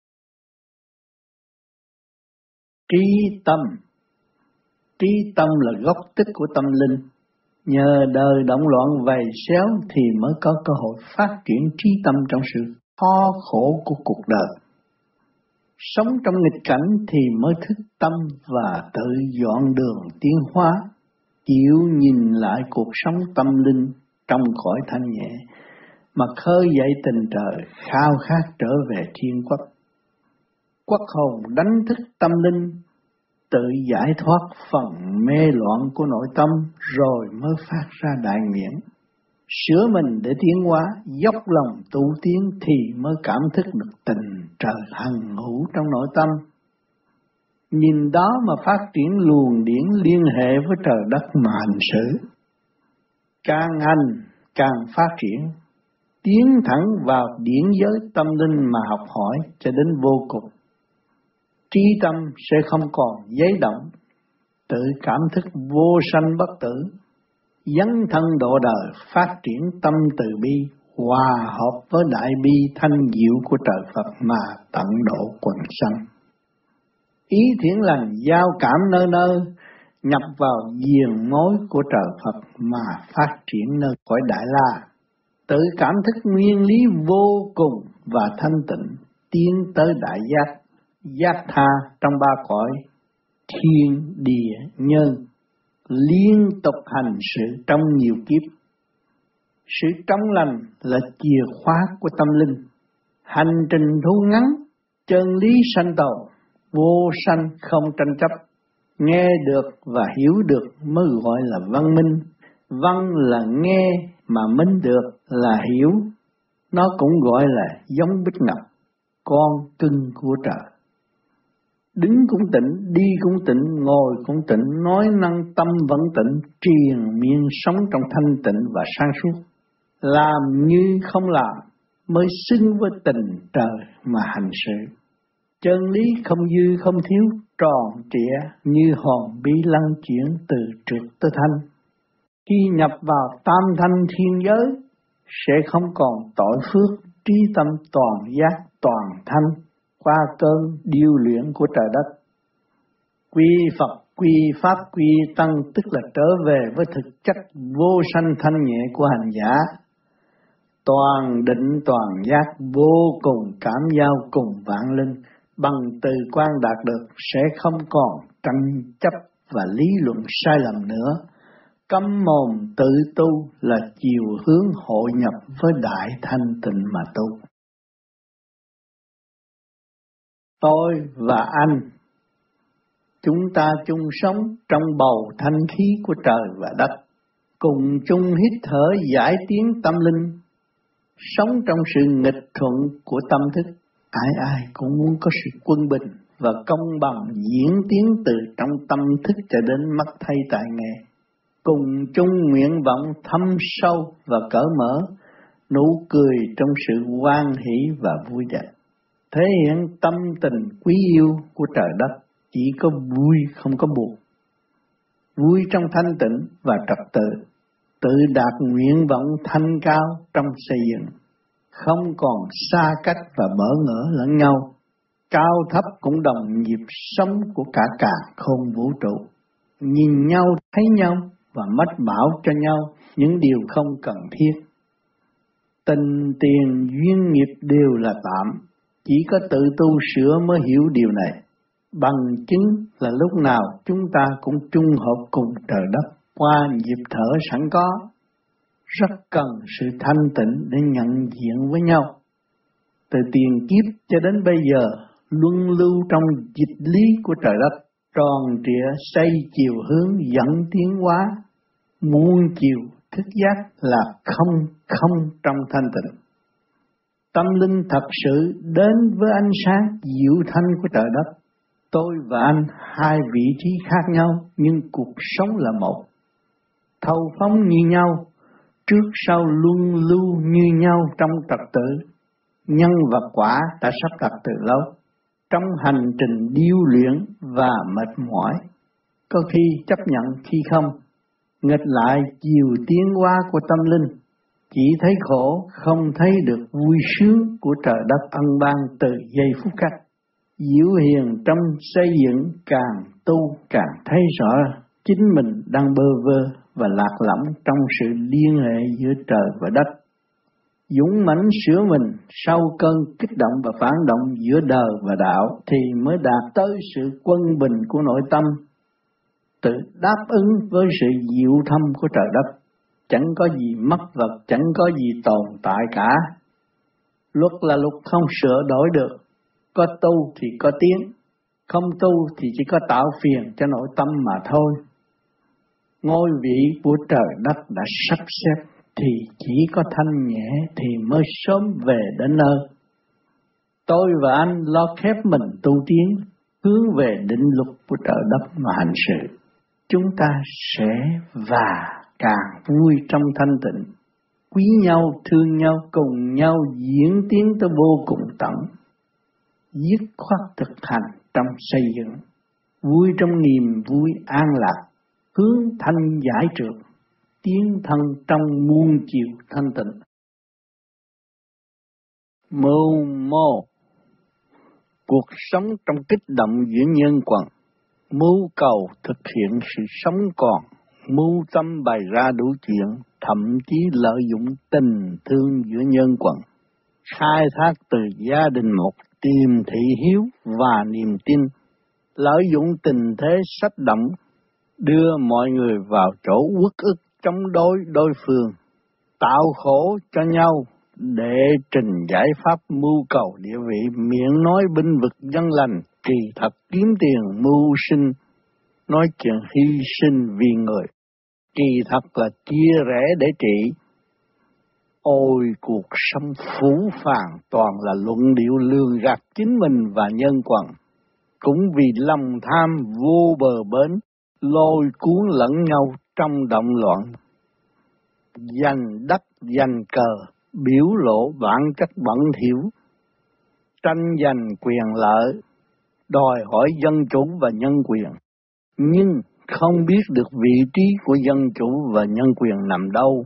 Trí tâm. Trí tâm là gốc tích của tâm linh. Nhờ đời động loạn vầy xéo thì mới có cơ hội phát triển trí tâm trong sự khó khổ của cuộc đời. Sống trong nghịch cảnh thì mới thức tâm và tự dọn đường tiến hóa, chịu nhìn lại cuộc sống tâm linh trong cõi thanh nhẹ, mà khơi dậy tình trời khao khát trở về thiên quốc. Quốc hồn đánh thức tâm linh, tự giải thoát phần mê loạn của nội tâm rồi mới phát ra đại nguyện. Sửa mình để tiến hóa, dốc lòng tu tiến thì mới cảm thức được tình trời hằng hữu trong nội tâm. Nhìn đó mà phát triển luồng điển liên hệ với trời đất mà hành xử. Càng hành, càng phát triển, tiến thẳng vào điển giới tâm linh mà học hỏi cho đến vô cùng. Trí tâm sẽ không còn giấy động, tự cảm thức vô sanh bất tử, dấn thân độ đời, phát triển tâm từ bi, hòa hợp với đại bi thanh diệu của trời Phật mà tận độ quần sanh. ý thiện lành giao cảm nơi nơi, nhập vào giềng mối của trời Phật mà phát triển nơi cõi Đại La. Tự cảm thức nguyên lý vô cùng và thanh tịnh, tiến tới đại giác, giác tha trong ba cõi thiên địa nhân, liên tục hành sự trong nhiều kiếp. Sự trong lành là chìa khóa của tâm linh. Hành trình thu ngắn, chân lý sanh tồn, vô sanh không tranh chấp. Nghe được và hiểu được mới gọi là văn minh. Văn là nghe mà minh được là hiểu. Nó cũng gọi là giống Bích Ngọc, con cưng của trời. Đứng cũng tịnh, đi cũng tịnh, ngồi cũng tịnh, nói năng tâm vẫn tịnh, triền miên sống trong thanh tịnh và sáng suốt. Làm như không làm mới xứng với tình trời mà hành sự. Chân lý không dư không thiếu, tròn trịa như hòn bí lăng chuyển từ trượt tới thanh. Khi nhập vào tam thanh thiên giới, sẽ không còn tội phước, trí tâm toàn giác toàn thanh qua cơn điêu luyện của trời đất. Quy Phật, quy Pháp, quy Tăng tức là trở về với thực chất vô sanh thanh nhẹ của hành giả. Toàn định toàn giác vô cùng cảm giao cùng vạn linh, bằng từ quan đạt được sẽ không còn tranh chấp và lý luận sai lầm nữa. Cấm mồm tự tu là chiều hướng hội nhập với đại thanh tịnh mà tu. Tôi và anh, chúng ta chung sống trong bầu thanh khí của trời và đất, cùng chung hít thở giải tiến tâm linh, sống trong sự nghịch thuận của tâm thức. Ai ai cũng muốn có sự quân bình và công bằng diễn tiến từ trong tâm thức cho đến mắt thấy tại nghe. Cùng chung nguyện vọng thâm sâu và cởi mở, nụ cười trong sự hoan hỷ và vui đẹp, thể hiện tâm tình quý yêu của trời đất, chỉ có vui không có buồn. Vui trong thanh tịnh và trật tự, tự đạt nguyện vọng thanh cao trong xây dựng, không còn xa cách và bỡ ngỡ lẫn nhau, cao thấp cũng đồng nhịp sống của cả càn khôn vũ trụ, nhìn nhau thấy nhau và mách bảo cho nhau những điều không cần thiết. Tình tiền duyên nghiệp đều là tạm, chỉ có tự tu sửa mới hiểu điều này. Bằng chứng là lúc nào chúng ta cũng chung hợp cùng trời đất qua nhịp thở sẵn có. Rất cần sự thanh tịnh để nhận diện với nhau. Từ tiền kiếp cho đến bây giờ, luân lưu trong dịch lý của trời đất, tròn trịa xây chiều hướng dẫn tiến hóa, muôn chiều thức giác là không không trong thanh tịnh. Tâm linh thật sự đến với ánh sáng diệu thanh của trời đất. Tôi và anh hai vị trí khác nhau, nhưng cuộc sống là một. Thâu phóng như nhau, trước sau luân lưu như nhau trong trật tự. Nhân và quả đã sắp đặt từ lâu. Trong hành trình điêu luyện và mệt mỏi, có khi chấp nhận khi không, nghịch lại chiều tiến hóa của tâm linh, chỉ thấy khổ không thấy được vui sướng của trời đất ân ban từ giây phút khắc. Diệu hiền trong xây dựng càng tu càng thấy rõ chính mình đang bơ vơ và lạc lõng trong sự liên hệ giữa trời và đất. Dũng mãnh sửa mình sau cơn kích động và phản động giữa đời và đạo thì mới đạt tới sự quân bình của nội tâm, tự đáp ứng với sự diệu thâm của trời đất. Chẳng có gì mất vật, chẳng có gì tồn tại cả. Luật là luật không sửa đổi được. Có tu thì có tiến, không tu thì chỉ có tạo phiền cho nội tâm mà thôi. Ngôi vị của trời đất đã sắp xếp thì chỉ có thanh nhẹ thì mới sớm về đến nơi. Tôi và anh lo khép mình tu tiến, hướng về định luật của trời đất mà hành sự. Chúng ta sẽ và càng vui trong thanh tịnh, quý nhau, thương nhau, cùng nhau diễn tiến tới vô cùng tận. Dứt khoát thực hành trong xây dựng, vui trong niềm vui an lạc, hướng thanh giải trượt, tiến thân trong muôn chiều thanh tịnh. Mưu mô. Cuộc sống trong kích động giữa nhân quần, mưu cầu thực hiện sự sống còn, mưu tâm bày ra đủ chuyện, thậm chí lợi dụng tình thương giữa nhân quần, khai thác từ gia đình một tìm thị hiếu và niềm tin, lợi dụng tình thế sách động, đưa mọi người vào chỗ uất ức chống đối đối phương, tạo khổ cho nhau để trình giải pháp mưu cầu địa vị, miệng nói binh vực dân lành, kỳ thật kiếm tiền mưu sinh, nói chuyện hy sinh vì người, kỳ thật là chia rẽ để trị. Ôi cuộc sống phũ phàng toàn là luận điệu lường gạt chính mình và nhân quần, cũng vì lòng tham vô bờ bến, lôi cuốn lẫn nhau trong động loạn. Giành đất giành cờ, biểu lộ bản chất bẩn thỉu, tranh giành quyền lợi, đòi hỏi dân chủ và nhân quyền, nhưng không biết được vị trí của dân chủ và nhân quyền nằm đâu.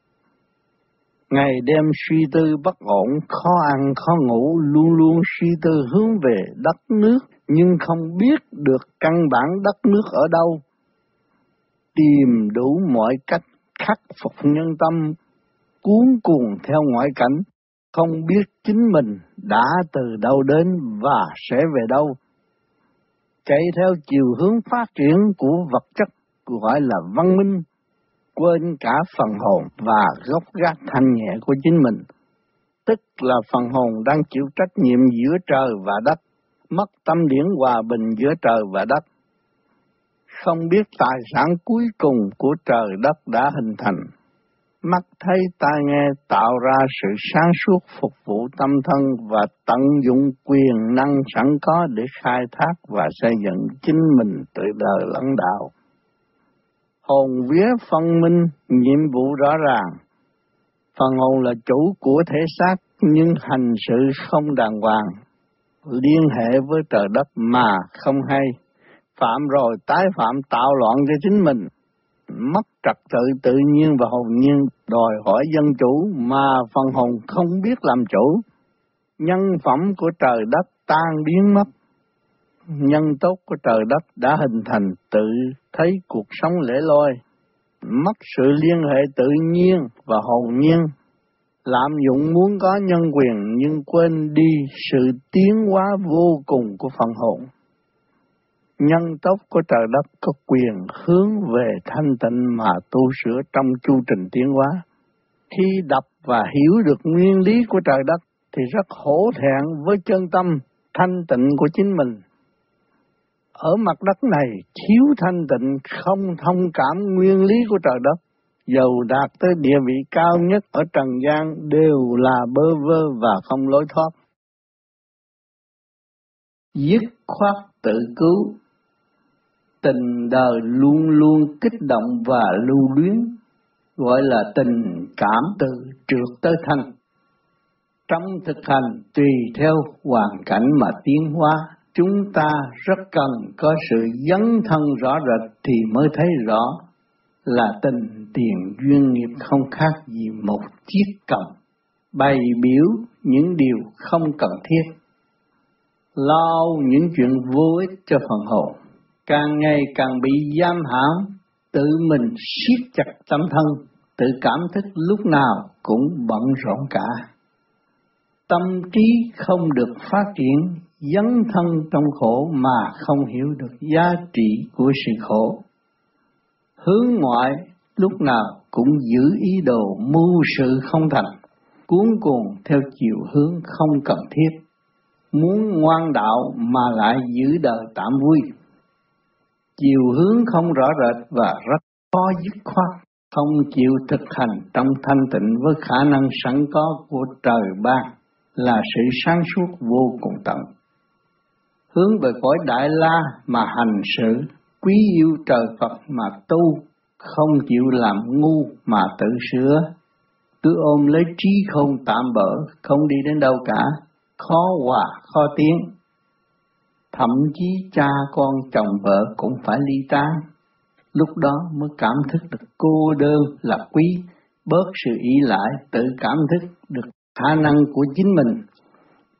Ngày đêm suy tư bất ổn, khó ăn khó ngủ, luôn luôn suy tư hướng về đất nước, nhưng không biết được căn bản đất nước ở đâu. Tìm đủ mọi cách khắc phục nhân tâm, cuốn cuồng theo ngoại cảnh, không biết chính mình đã từ đâu đến và sẽ về đâu. Chạy theo chiều hướng phát triển của vật chất gọi là văn minh, quên cả phần hồn và gốc gác thanh nhẹ của chính mình, tức là phần hồn đang chịu trách nhiệm giữa trời và đất, mất tâm điển hòa bình giữa trời và đất. Không biết tài sản cuối cùng của trời đất đã hình thành, mắt thấy tai nghe tạo ra sự sáng suốt phục vụ tâm thân và tận dụng quyền năng sẵn có để khai thác và xây dựng chính mình từ đời lẫn đạo. Hồn vía phân minh, nhiệm vụ rõ ràng. Phần hồn là chủ của thể xác nhưng hành sự không đàng hoàng, liên hệ với trời đất mà không hay. Phạm rồi tái phạm tạo loạn cho chính mình, mất trật tự tự nhiên và hồn nhiên, đòi hỏi dân chủ mà phần hồn không biết làm chủ. Nhân phẩm của trời đất tan biến mất. Nhân tốt của trời đất đã hình thành, tự thấy cuộc sống lẻ loi, mất sự liên hệ tự nhiên và hồn nhiên, lạm dụng muốn có nhân quyền nhưng quên đi sự tiến hóa vô cùng của phần hồn. Nhân tốt của trời đất có quyền hướng về thanh tịnh mà tu sửa trong chu trình tiến hóa. Khi đọc và hiểu được nguyên lý của trời đất thì rất hổ thẹn với chân tâm thanh tịnh của chính mình. Ở mặt đất này thiếu thanh tịnh, không thông cảm nguyên lý của trời đất, dầu đạt tới địa vị cao nhất ở trần gian đều là bơ vơ và không lối thoát. Dứt khoát tự cứu. Tình đời luôn luôn kích động và lưu luyến, gọi là tình cảm từ trượt tới thanh. Trong thực hành tùy theo hoàn cảnh mà tiến hóa, chúng ta rất cần có sự dấn thân rõ rệt thì mới thấy rõ là tình tiền duyên nghiệp không khác gì một chiếc còng, bày biểu những điều không cần thiết, lo những chuyện vô ích cho phần hồn. Càng ngày càng bị giam hãm, tự mình siết chặt tâm thân, tự cảm thức lúc nào cũng bận rộn cả. Tâm trí không được phát triển, dấn thân trong khổ mà không hiểu được giá trị của sự khổ. Hướng ngoại lúc nào cũng giữ ý đồ mưu sự không thành, cuốn cuồng theo chiều hướng không cần thiết, muốn ngoan đạo mà lại giữ đời tạm vui. Chiều hướng không rõ rệt và rất khó dứt khoát, không chịu thực hành trong thanh tịnh với khả năng sẵn có của trời ban là sự sáng suốt vô cùng tận. Hướng về cõi Đại La mà hành sự, quý yêu trời Phật mà tu, không chịu làm ngu mà tự sửa, cứ ôm lấy trí không tạm bỡ, không đi đến đâu cả, khó hòa khó tiến. Thậm chí cha con chồng vợ cũng phải ly tán, lúc đó mới cảm thức được cô đơn là quý, bớt sự ỷ lại, tự cảm thức được khả năng của chính mình,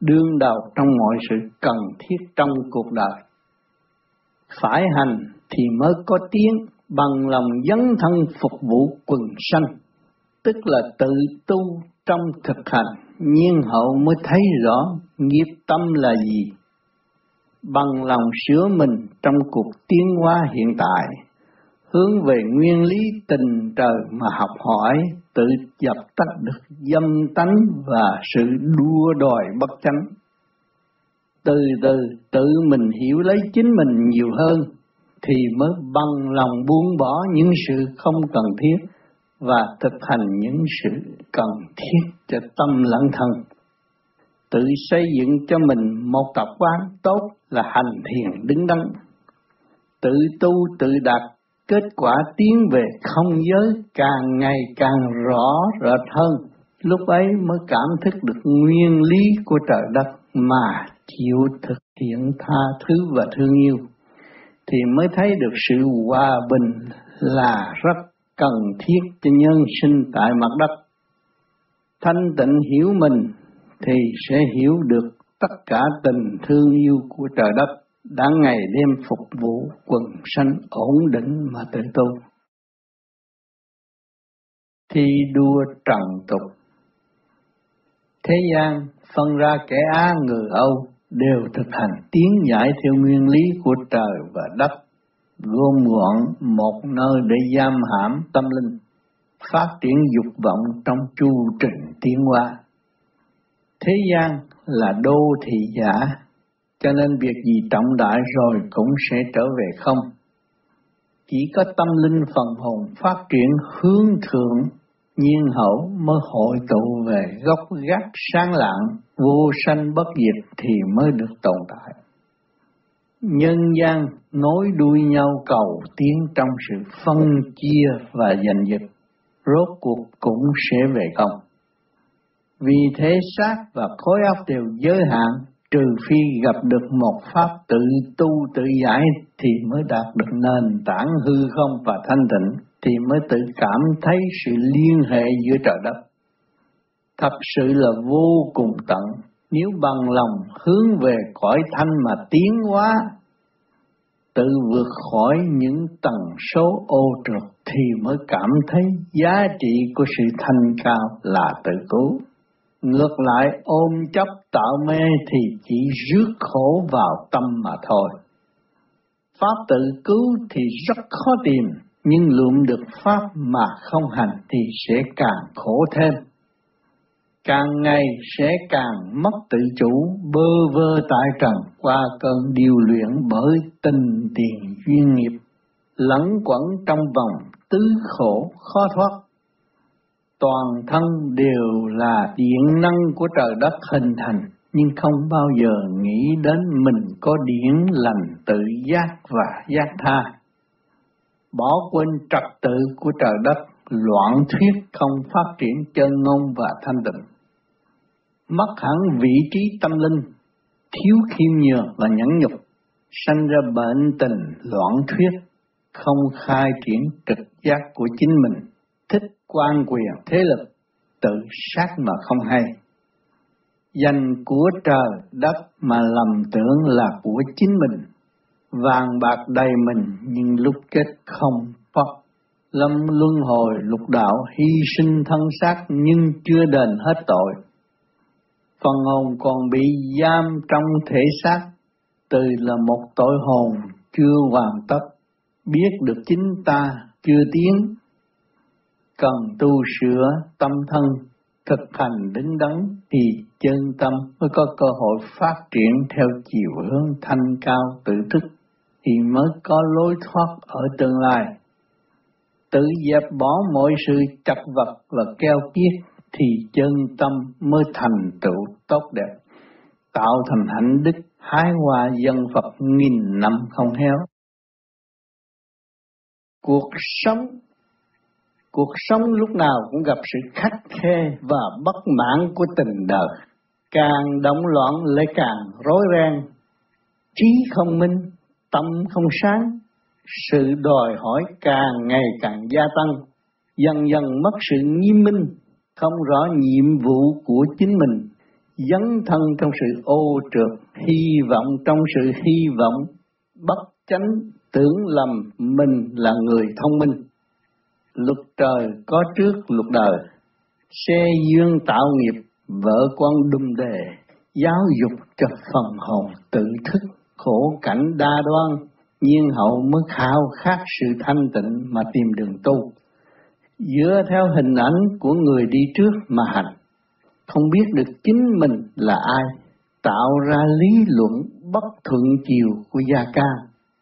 đương đầu trong mọi sự cần thiết trong cuộc đời. Phải hành thì mới có tiếng, bằng lòng dấn thân phục vụ quần sanh, tức là tự tu trong thực hành, nhiên hậu mới thấy rõ nghiệp tâm là gì. Bằng lòng sửa mình trong cuộc tiến hóa hiện tại, hướng về nguyên lý tình trời mà học hỏi, tự dập tắt được dâm tánh và sự đua đòi bất chánh. Từ từ tự mình hiểu lấy chính mình nhiều hơn, thì mới bằng lòng buông bỏ những sự không cần thiết và thực hành những sự cần thiết cho tâm lẫn thân. Tự xây dựng cho mình một tập quán tốt là hành thiền đứng đắn. Tự tu tự đạt, kết quả tiến về không giới càng ngày càng rõ rệt hơn. Lúc ấy mới cảm thức được nguyên lý của trời đất mà chịu thực hiện tha thứ và thương yêu, thì mới thấy được sự hòa bình là rất cần thiết cho nhân sinh tại mặt đất. Thanh tịnh hiểu mình thì sẽ hiểu được tất cả tình thương yêu của trời đất đã ngày đêm phục vụ quần sanh ổn định mà tự tu. Thi đua trần tục. Thế gian phân ra kẻ Á người Âu đều thực hành tiến giải theo nguyên lý của trời và đất, gom gọn một nơi để giam hãm tâm linh, phát triển dục vọng trong chu trình tiến hóa. Thế gian là đô thị giả, cho nên việc gì trọng đại rồi cũng sẽ trở về không. Chỉ có tâm linh phần hồn phát triển hướng thượng, nhiên hậu mới hội tụ về gốc gác sáng lạng, vô sanh bất diệt thì mới được tồn tại. Nhân gian nối đuôi nhau cầu tiến trong sự phân chia và giành giật, rốt cuộc cũng sẽ về không. Vì thế xác và khối óc đều giới hạn, trừ phi gặp được một pháp tự tu tự giải thì mới đạt được nền tảng hư không và thanh tịnh, thì mới tự cảm thấy sự liên hệ giữa trời đất. Thật sự là vô cùng tận, nếu bằng lòng hướng về cõi thanh mà tiến hóa, tự vượt khỏi những tầng số ô trượt thì mới cảm thấy giá trị của sự thanh cao là tự cứu. Ngược lại ôm chấp tạo mê thì chỉ rước khổ vào tâm mà thôi. Pháp tự cứu thì rất khó tìm, nhưng lượm được pháp mà không hành thì sẽ càng khổ thêm. Càng ngày sẽ càng mất tự chủ, bơ vơ tại trần qua cơn điều luyện bởi tình tiền duyên nghiệp, lẫn quẩn trong vòng tứ khổ khó thoát. Toàn thân đều là điện năng của trời đất hình thành, nhưng không bao giờ nghĩ đến mình có điển lành tự giác và giác tha. Bỏ quên trật tự của trời đất, loạn thuyết không phát triển chân ngôn và thanh tịnh. Mất hẳn vị trí tâm linh, thiếu khiêm nhường và nhẫn nhục, sanh ra bệnh tình loạn thuyết, không khai triển trực giác của chính mình, thích quan quyền thế lực, tự sát mà không hay. Dành của trời đất mà lầm tưởng là của chính mình, vàng bạc đầy mình nhưng lúc kết không phát. Lâm luân hồi lục đạo hy sinh thân xác nhưng chưa đền hết tội. Phần hồn còn bị giam trong thể xác, từ là một tội hồn chưa hoàn tất, biết được chính ta chưa tiến. Cần tu sửa tâm thân, thực hành đứng đắn thì chân tâm mới có cơ hội phát triển theo chiều hướng thanh cao tự thức, thì mới có lối thoát ở tương lai. Tự dẹp bỏ mọi sự chặt vật và keo kiết thì chân tâm mới thành tựu tốt đẹp, tạo thành hạnh đức hái hoa dân Phật nghìn năm không héo. Cuộc sống Cuộc sống lúc nào cũng gặp sự khắt khe và bất mãn của tình đời. Càng động loạn lại càng rối ren, trí không minh, tâm không sáng. Sự đòi hỏi càng ngày càng gia tăng, dần dần mất sự nghiêm minh, không rõ nhiệm vụ của chính mình, dấn thân trong sự ô trượt, hy vọng trong sự hy vọng, bất chánh tưởng lầm mình là người thông minh. Luật trời có trước luật đời, xe duyên tạo nghiệp, vợ con đùm đề, giáo dục cho phần hồn tự thức, khổ cảnh đa đoan, nhiên hậu mới khao khát sự thanh tịnh mà tìm đường tu. Dựa theo hình ảnh của người đi trước mà hành, không biết được chính mình là ai, tạo ra lý luận bất thuận chiều của gia can.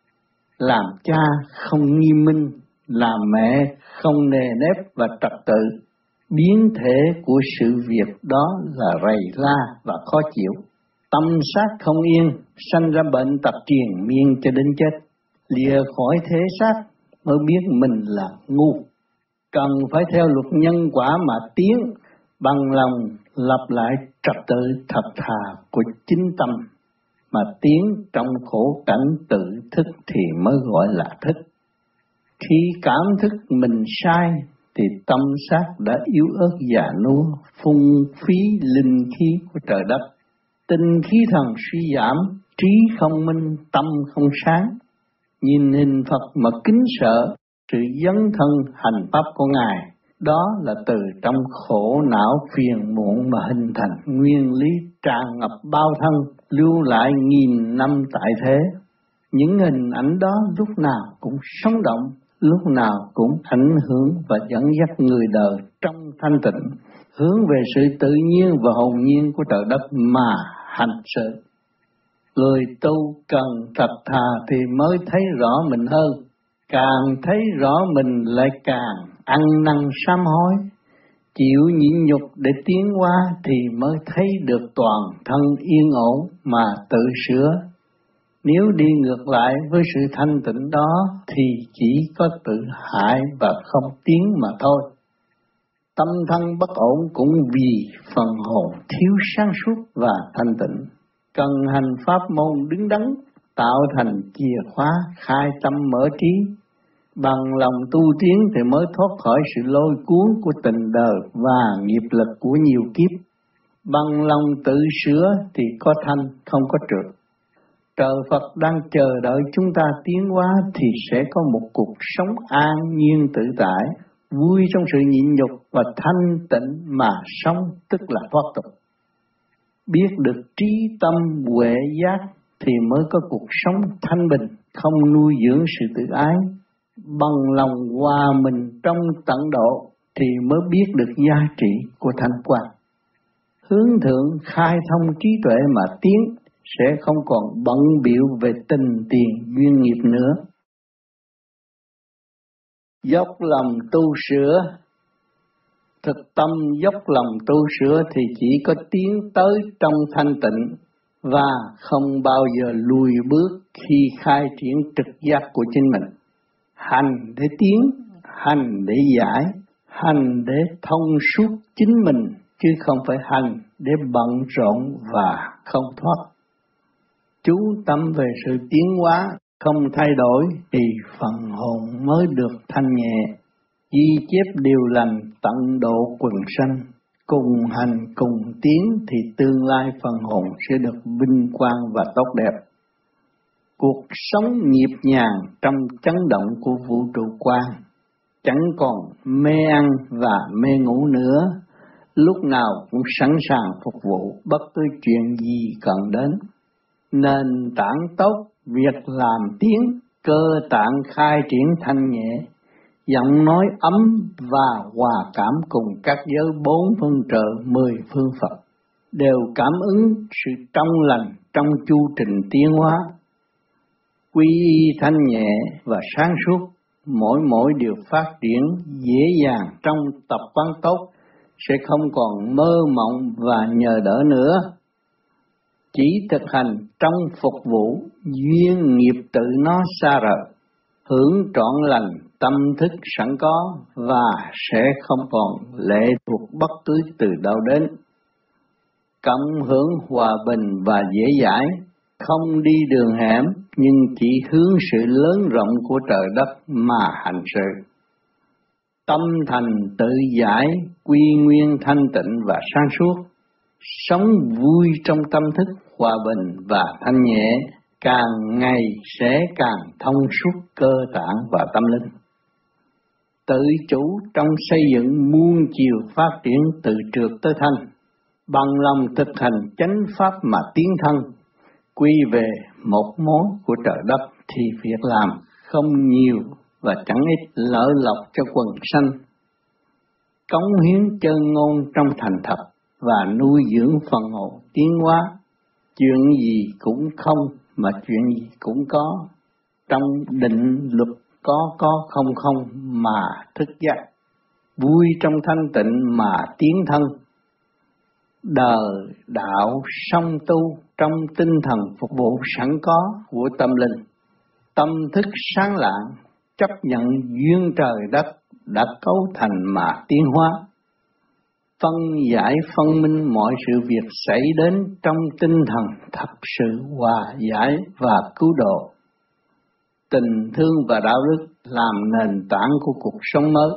Làm cha không nghiêm minh, làm mẹ không nề nếp và trật tự. Biến thể của sự việc đó là rầy la và khó chịu. Tâm xác không yên, sanh ra bệnh tật triền miên cho đến chết. Lìa khỏi thế xác mới biết mình là ngu. Cần phải theo luật nhân quả mà tiến, bằng lòng lập lại trật tự thật thà của chính tâm, mà tiến trong khổ cảnh tự thức thì mới gọi là thức. Khi cảm thức mình sai thì tâm xác đã yếu ớt già nua, phung phí linh khí của trời đất. Tinh khí thần suy giảm, trí không minh, tâm không sáng. Nhìn hình Phật mà kính sợ, sự dấn thân hành pháp của Ngài, đó là từ trong khổ não phiền muộn mà hình thành nguyên lý tràn ngập bao thân, lưu lại nghìn năm tại thế. Những hình ảnh đó lúc nào cũng sống động, lúc nào cũng ảnh hưởng và dẫn dắt người đời trong thanh tịnh, hướng về sự tự nhiên và hồn nhiên của trời đất mà hành sự. Người tu cần thật thà thì mới thấy rõ mình hơn, càng thấy rõ mình lại càng ăn năn sám hối, chịu nhịn nhục để tiến hóa thì mới thấy được toàn thân yên ổn mà tự sửa. Nếu đi ngược lại với sự thanh tịnh đó thì chỉ có tự hại và không tiến mà thôi. Tâm thân bất ổn cũng vì phần hồn thiếu sáng suốt và thanh tịnh. Cần hành pháp môn đứng đắn, tạo thành chìa khóa khai tâm mở trí. Bằng lòng tu tiến thì mới thoát khỏi sự lôi cuốn của tình đời và nghiệp lực của nhiều kiếp. Bằng lòng tự sửa thì có thanh, không có trượt. Trời Phật đang chờ đợi chúng ta tiến hóa thì sẽ có một cuộc sống an nhiên tự tại, vui trong sự nhịn nhục và thanh tịnh mà sống, tức là thoát tục. Biết được trí tâm huệ giác thì mới có cuộc sống thanh bình, không nuôi dưỡng sự tự ái. Bằng lòng hòa mình trong tận độ thì mới biết được giá trị của thanh quan. Hướng thượng khai thông trí tuệ mà tiến, sẽ không còn bận bịu về tình tiền duyên nghiệp nữa. Dốc lòng tu sửa, thực tâm dốc lòng tu sửa thì chỉ có tiến tới trong thanh tịnh và không bao giờ lùi bước khi khai triển trực giác của chính mình. Hành để tiến, hành để giải, hành để thông suốt chính mình, chứ không phải hành để bận rộn và không thoát. Chú tâm về sự tiến hóa, không thay đổi thì phần hồn mới được thanh nhẹ. Ghi chép điều lành tận độ quần sanh, cùng hành cùng tiến thì tương lai phần hồn sẽ được vinh quang và tốt đẹp. Cuộc sống nhịp nhàng trong chấn động của vũ trụ quang, chẳng còn mê ăn và mê ngủ nữa, lúc nào cũng sẵn sàng phục vụ bất cứ chuyện gì cần đến. Nền tảng tốt, việc làm tiến, cơ tạng khai triển thanh nhẹ, giọng nói ấm và hòa cảm cùng các giới bốn phương trời mười phương Phật, đều cảm ứng sự trong lành trong chu trình tiến hóa. Quy y thanh nhẹ và sáng suốt, mỗi mỗi điều phát triển dễ dàng trong tập quán tốt, sẽ không còn mơ mộng và nhờ đỡ nữa. Chỉ thực hành trong phục vụ, duyên nghiệp tự nó xa rời, hưởng trọn lành tâm thức sẵn có và sẽ không còn lệ thuộc bất cứ từ đâu đến. Cộng hưởng hòa bình và dễ dãi, không đi đường hẻm nhưng chỉ hướng sự lớn rộng của trời đất mà hành sự. Tâm thành tự giải, quy nguyên thanh tịnh và sáng suốt, sống vui trong tâm thức hòa bình và thanh nhẹ, càng ngày sẽ càng thông suốt cơ tạng và tâm linh. Tự chủ trong xây dựng muôn chiều phát triển từ trượt tới thanh, bằng lòng thực hành chánh pháp mà tiến thân, quy về một mối của trời đất thì việc làm không nhiều và chẳng ít lợi lộc cho quần sanh. Cống hiến chân ngôn trong thành thật và nuôi dưỡng phần hồn tiến hóa, chuyện gì cũng không mà chuyện gì cũng có, trong định luật có có không không mà thức giác, vui trong thanh tịnh mà tiến thân. Đời đạo song tu trong tinh thần phục vụ sẵn có của tâm linh, tâm thức sáng lạng, chấp nhận duyên trời đất đã cấu thành mà tiến hóa, phân giải phân minh mọi sự việc xảy đến trong tinh thần thật sự hòa giải và cứu độ. Tình thương và đạo đức làm nền tảng của cuộc sống mới.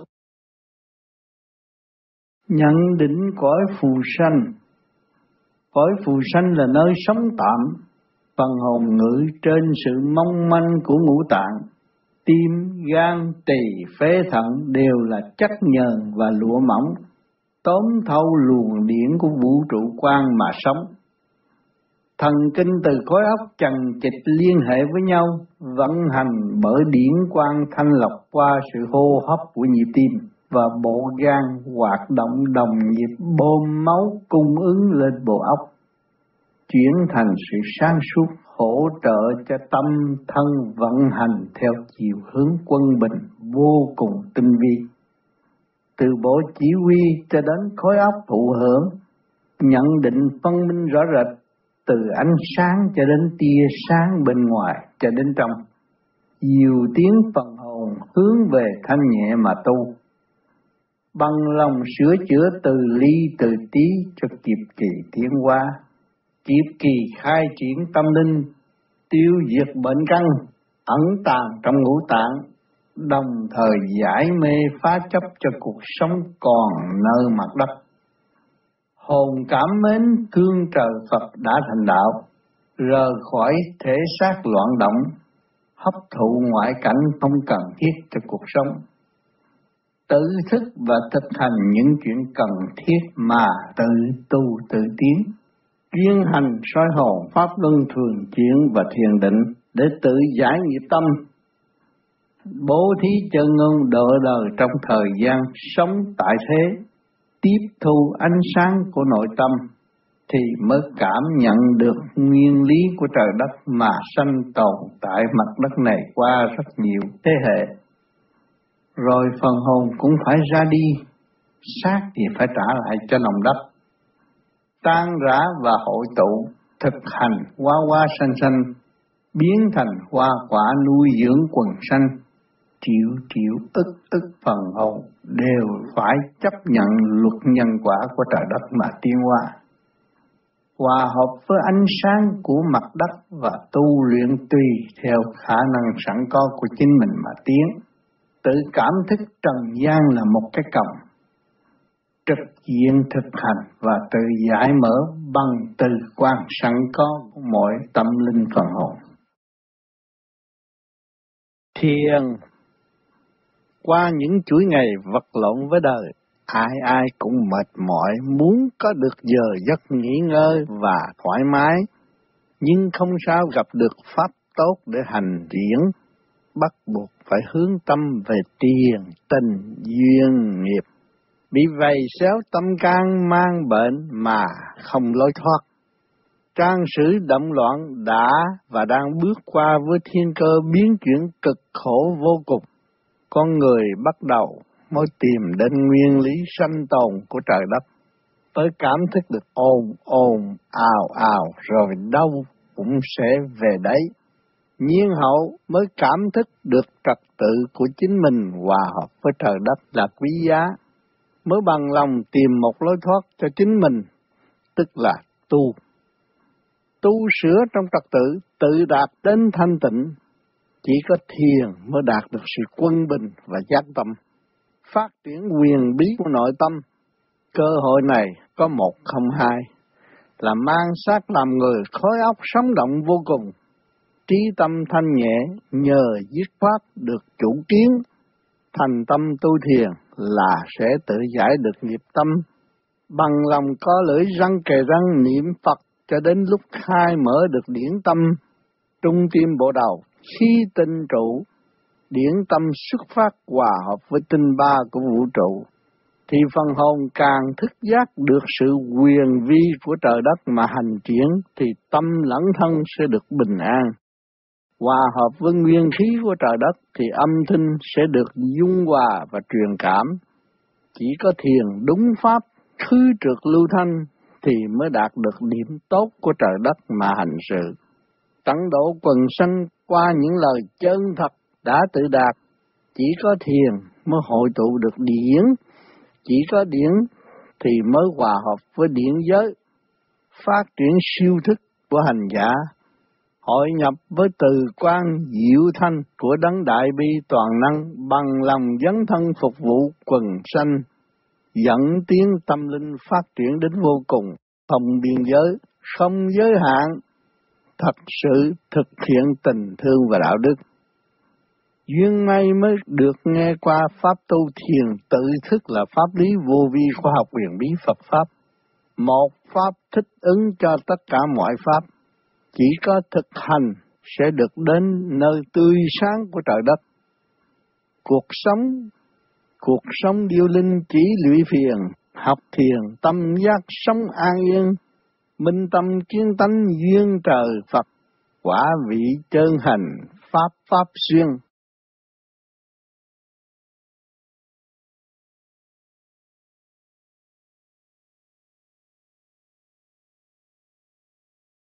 Nhận định cõi phù sanh. Cõi phù sanh là nơi sống tạm, phần hồn ngự trên sự mong manh của ngũ tạng. Tim, gan, tỳ, phế thận đều là chất nhờn và lụa mỏng, tóm thâu luồng điển của vũ trụ quan mà sống. Thần kinh từ khối óc chằng chịt liên hệ với nhau, vận hành bởi điển quang thanh lọc qua sự hô hấp của nhịp tim, và bộ gan hoạt động đồng nhịp bơm máu cung ứng lên bộ óc, chuyển thành sự sáng suốt hỗ trợ cho tâm thân vận hành theo chiều hướng quân bình vô cùng tinh vi. Từ bộ chỉ huy cho đến khối óc thụ hưởng, nhận định phân minh rõ rệt, từ ánh sáng cho đến tia sáng bên ngoài cho đến trong, dìu tiến phần hồn hướng về thanh nhẹ mà tu, bằng lòng sửa chữa từ ly từ tí cho kịp kỳ tiến hóa, kịp kỳ khai triển tâm linh, tiêu diệt bệnh căn ẩn tàng trong ngũ tạng, đồng thời giải mê phá chấp cho cuộc sống còn nơi mặt đất. Hồn cảm mến cương trời Phật đã thành đạo, rời khỏi thể xác loạn động, hấp thụ ngoại cảnh không cần thiết cho cuộc sống. Tự thức và thực hành những chuyện cần thiết mà tự tu tự tiến, chuyên hành soi hồn pháp luân thường chuyển và thiền định để tự giải nghiệp tâm, bố thí chân ngôn độ đời trong thời gian sống tại thế, tiếp thu ánh sáng của nội tâm thì mới cảm nhận được nguyên lý của trời đất mà sanh tồn tại mặt đất này qua rất nhiều thế hệ. Rồi phần hồn cũng phải ra đi, xác thì phải trả lại cho lòng đất. Tan rã và hội tụ, thực hành hoa hoa xanh xanh, biến thành hoa quả nuôi dưỡng quần sanh. Triệu triệu ức ức phần hồn đều phải chấp nhận luật nhân quả của trời đất mà tiến hóa, hòa hợp với ánh sáng của mặt đất và tu luyện tùy theo khả năng sẵn có của chính mình mà tiến. Tự cảm thức trần gian là một cái còng, trực diện thực hành và tự giải mở bằng từ quan sẵn có của mọi tâm linh phần hồn. Thiền. Qua những chuỗi ngày vật lộn với đời, ai ai cũng mệt mỏi muốn có được giờ giấc nghỉ ngơi và thoải mái, nhưng không sao gặp được pháp tốt để hành triển, bắt buộc phải hướng tâm về tiền, tình, duyên, nghiệp. Bị vầy xéo tâm can mang bệnh mà không lối thoát. Trang sử động loạn đã và đang bước qua với thiên cơ biến chuyển cực khổ vô cùng. Con người bắt đầu mới tìm đến nguyên lý sanh tồn của trời đất, tới cảm thức được ồn ồn ào ào rồi đâu cũng sẽ về đấy. Nhiên hậu mới cảm thức được trật tự của chính mình hòa hợp với trời đất là quý giá, mới bằng lòng tìm một lối thoát cho chính mình, tức là tu. Tu sửa trong trật tự, tự đạt đến thanh tịnh. Chỉ có thiền mới đạt được sự quân bình và giác tâm, phát triển quyền bí của nội tâm. Cơ hội này có một không hai, là mang xác làm người, khối óc sống động vô cùng. Trí tâm thanh nhẹ, nhờ dứt khoát được chủ kiến, thành tâm tu thiền là sẽ tự giải được nghiệp tâm. Bằng lòng có lưỡi răng kề răng niệm Phật cho đến lúc khai mở được điển tâm, trung tim bộ đầu, khi tinh trụ, điển tâm xuất phát hòa hợp với tinh ba của vũ trụ, thì phần hồn càng thức giác được sự quyền vi của trời đất mà hành triển, thì tâm lẫn thân sẽ được bình an. Hòa hợp với nguyên khí của trời đất thì âm thanh sẽ được dung hòa và truyền cảm. Chỉ có thiền đúng pháp, khứ trượt lưu thanh thì mới đạt được điểm tốt của trời đất mà hành sự. Tận độ quần sanh qua những lời chân thật đã tự đạt. Chỉ có thiền mới hội tụ được điển, chỉ có điển thì mới hòa hợp với điển giới, phát triển siêu thức của hành giả, hội nhập với từ quan diệu thanh của đấng đại bi toàn năng, bằng lòng dấn thân phục vụ quần sanh, dẫn tiến tâm linh phát triển đến vô cùng, không biên giới, không giới hạn, thật sự thực hiện tình thương và đạo đức. Duyên may mới được nghe qua pháp tu thiền tự thức là pháp lý vô vi khoa học huyền bí Phật Pháp. Một pháp thích ứng cho tất cả mọi pháp. Chỉ có thực hành sẽ được đến nơi tươi sáng của trời đất. Cuộc sống, cuộc sống điêu linh chỉ lụy phiền, học thiền tâm giác sống an yên, minh tâm kiến tánh duyên trời Phật, quả vị chân hành pháp pháp xuyên.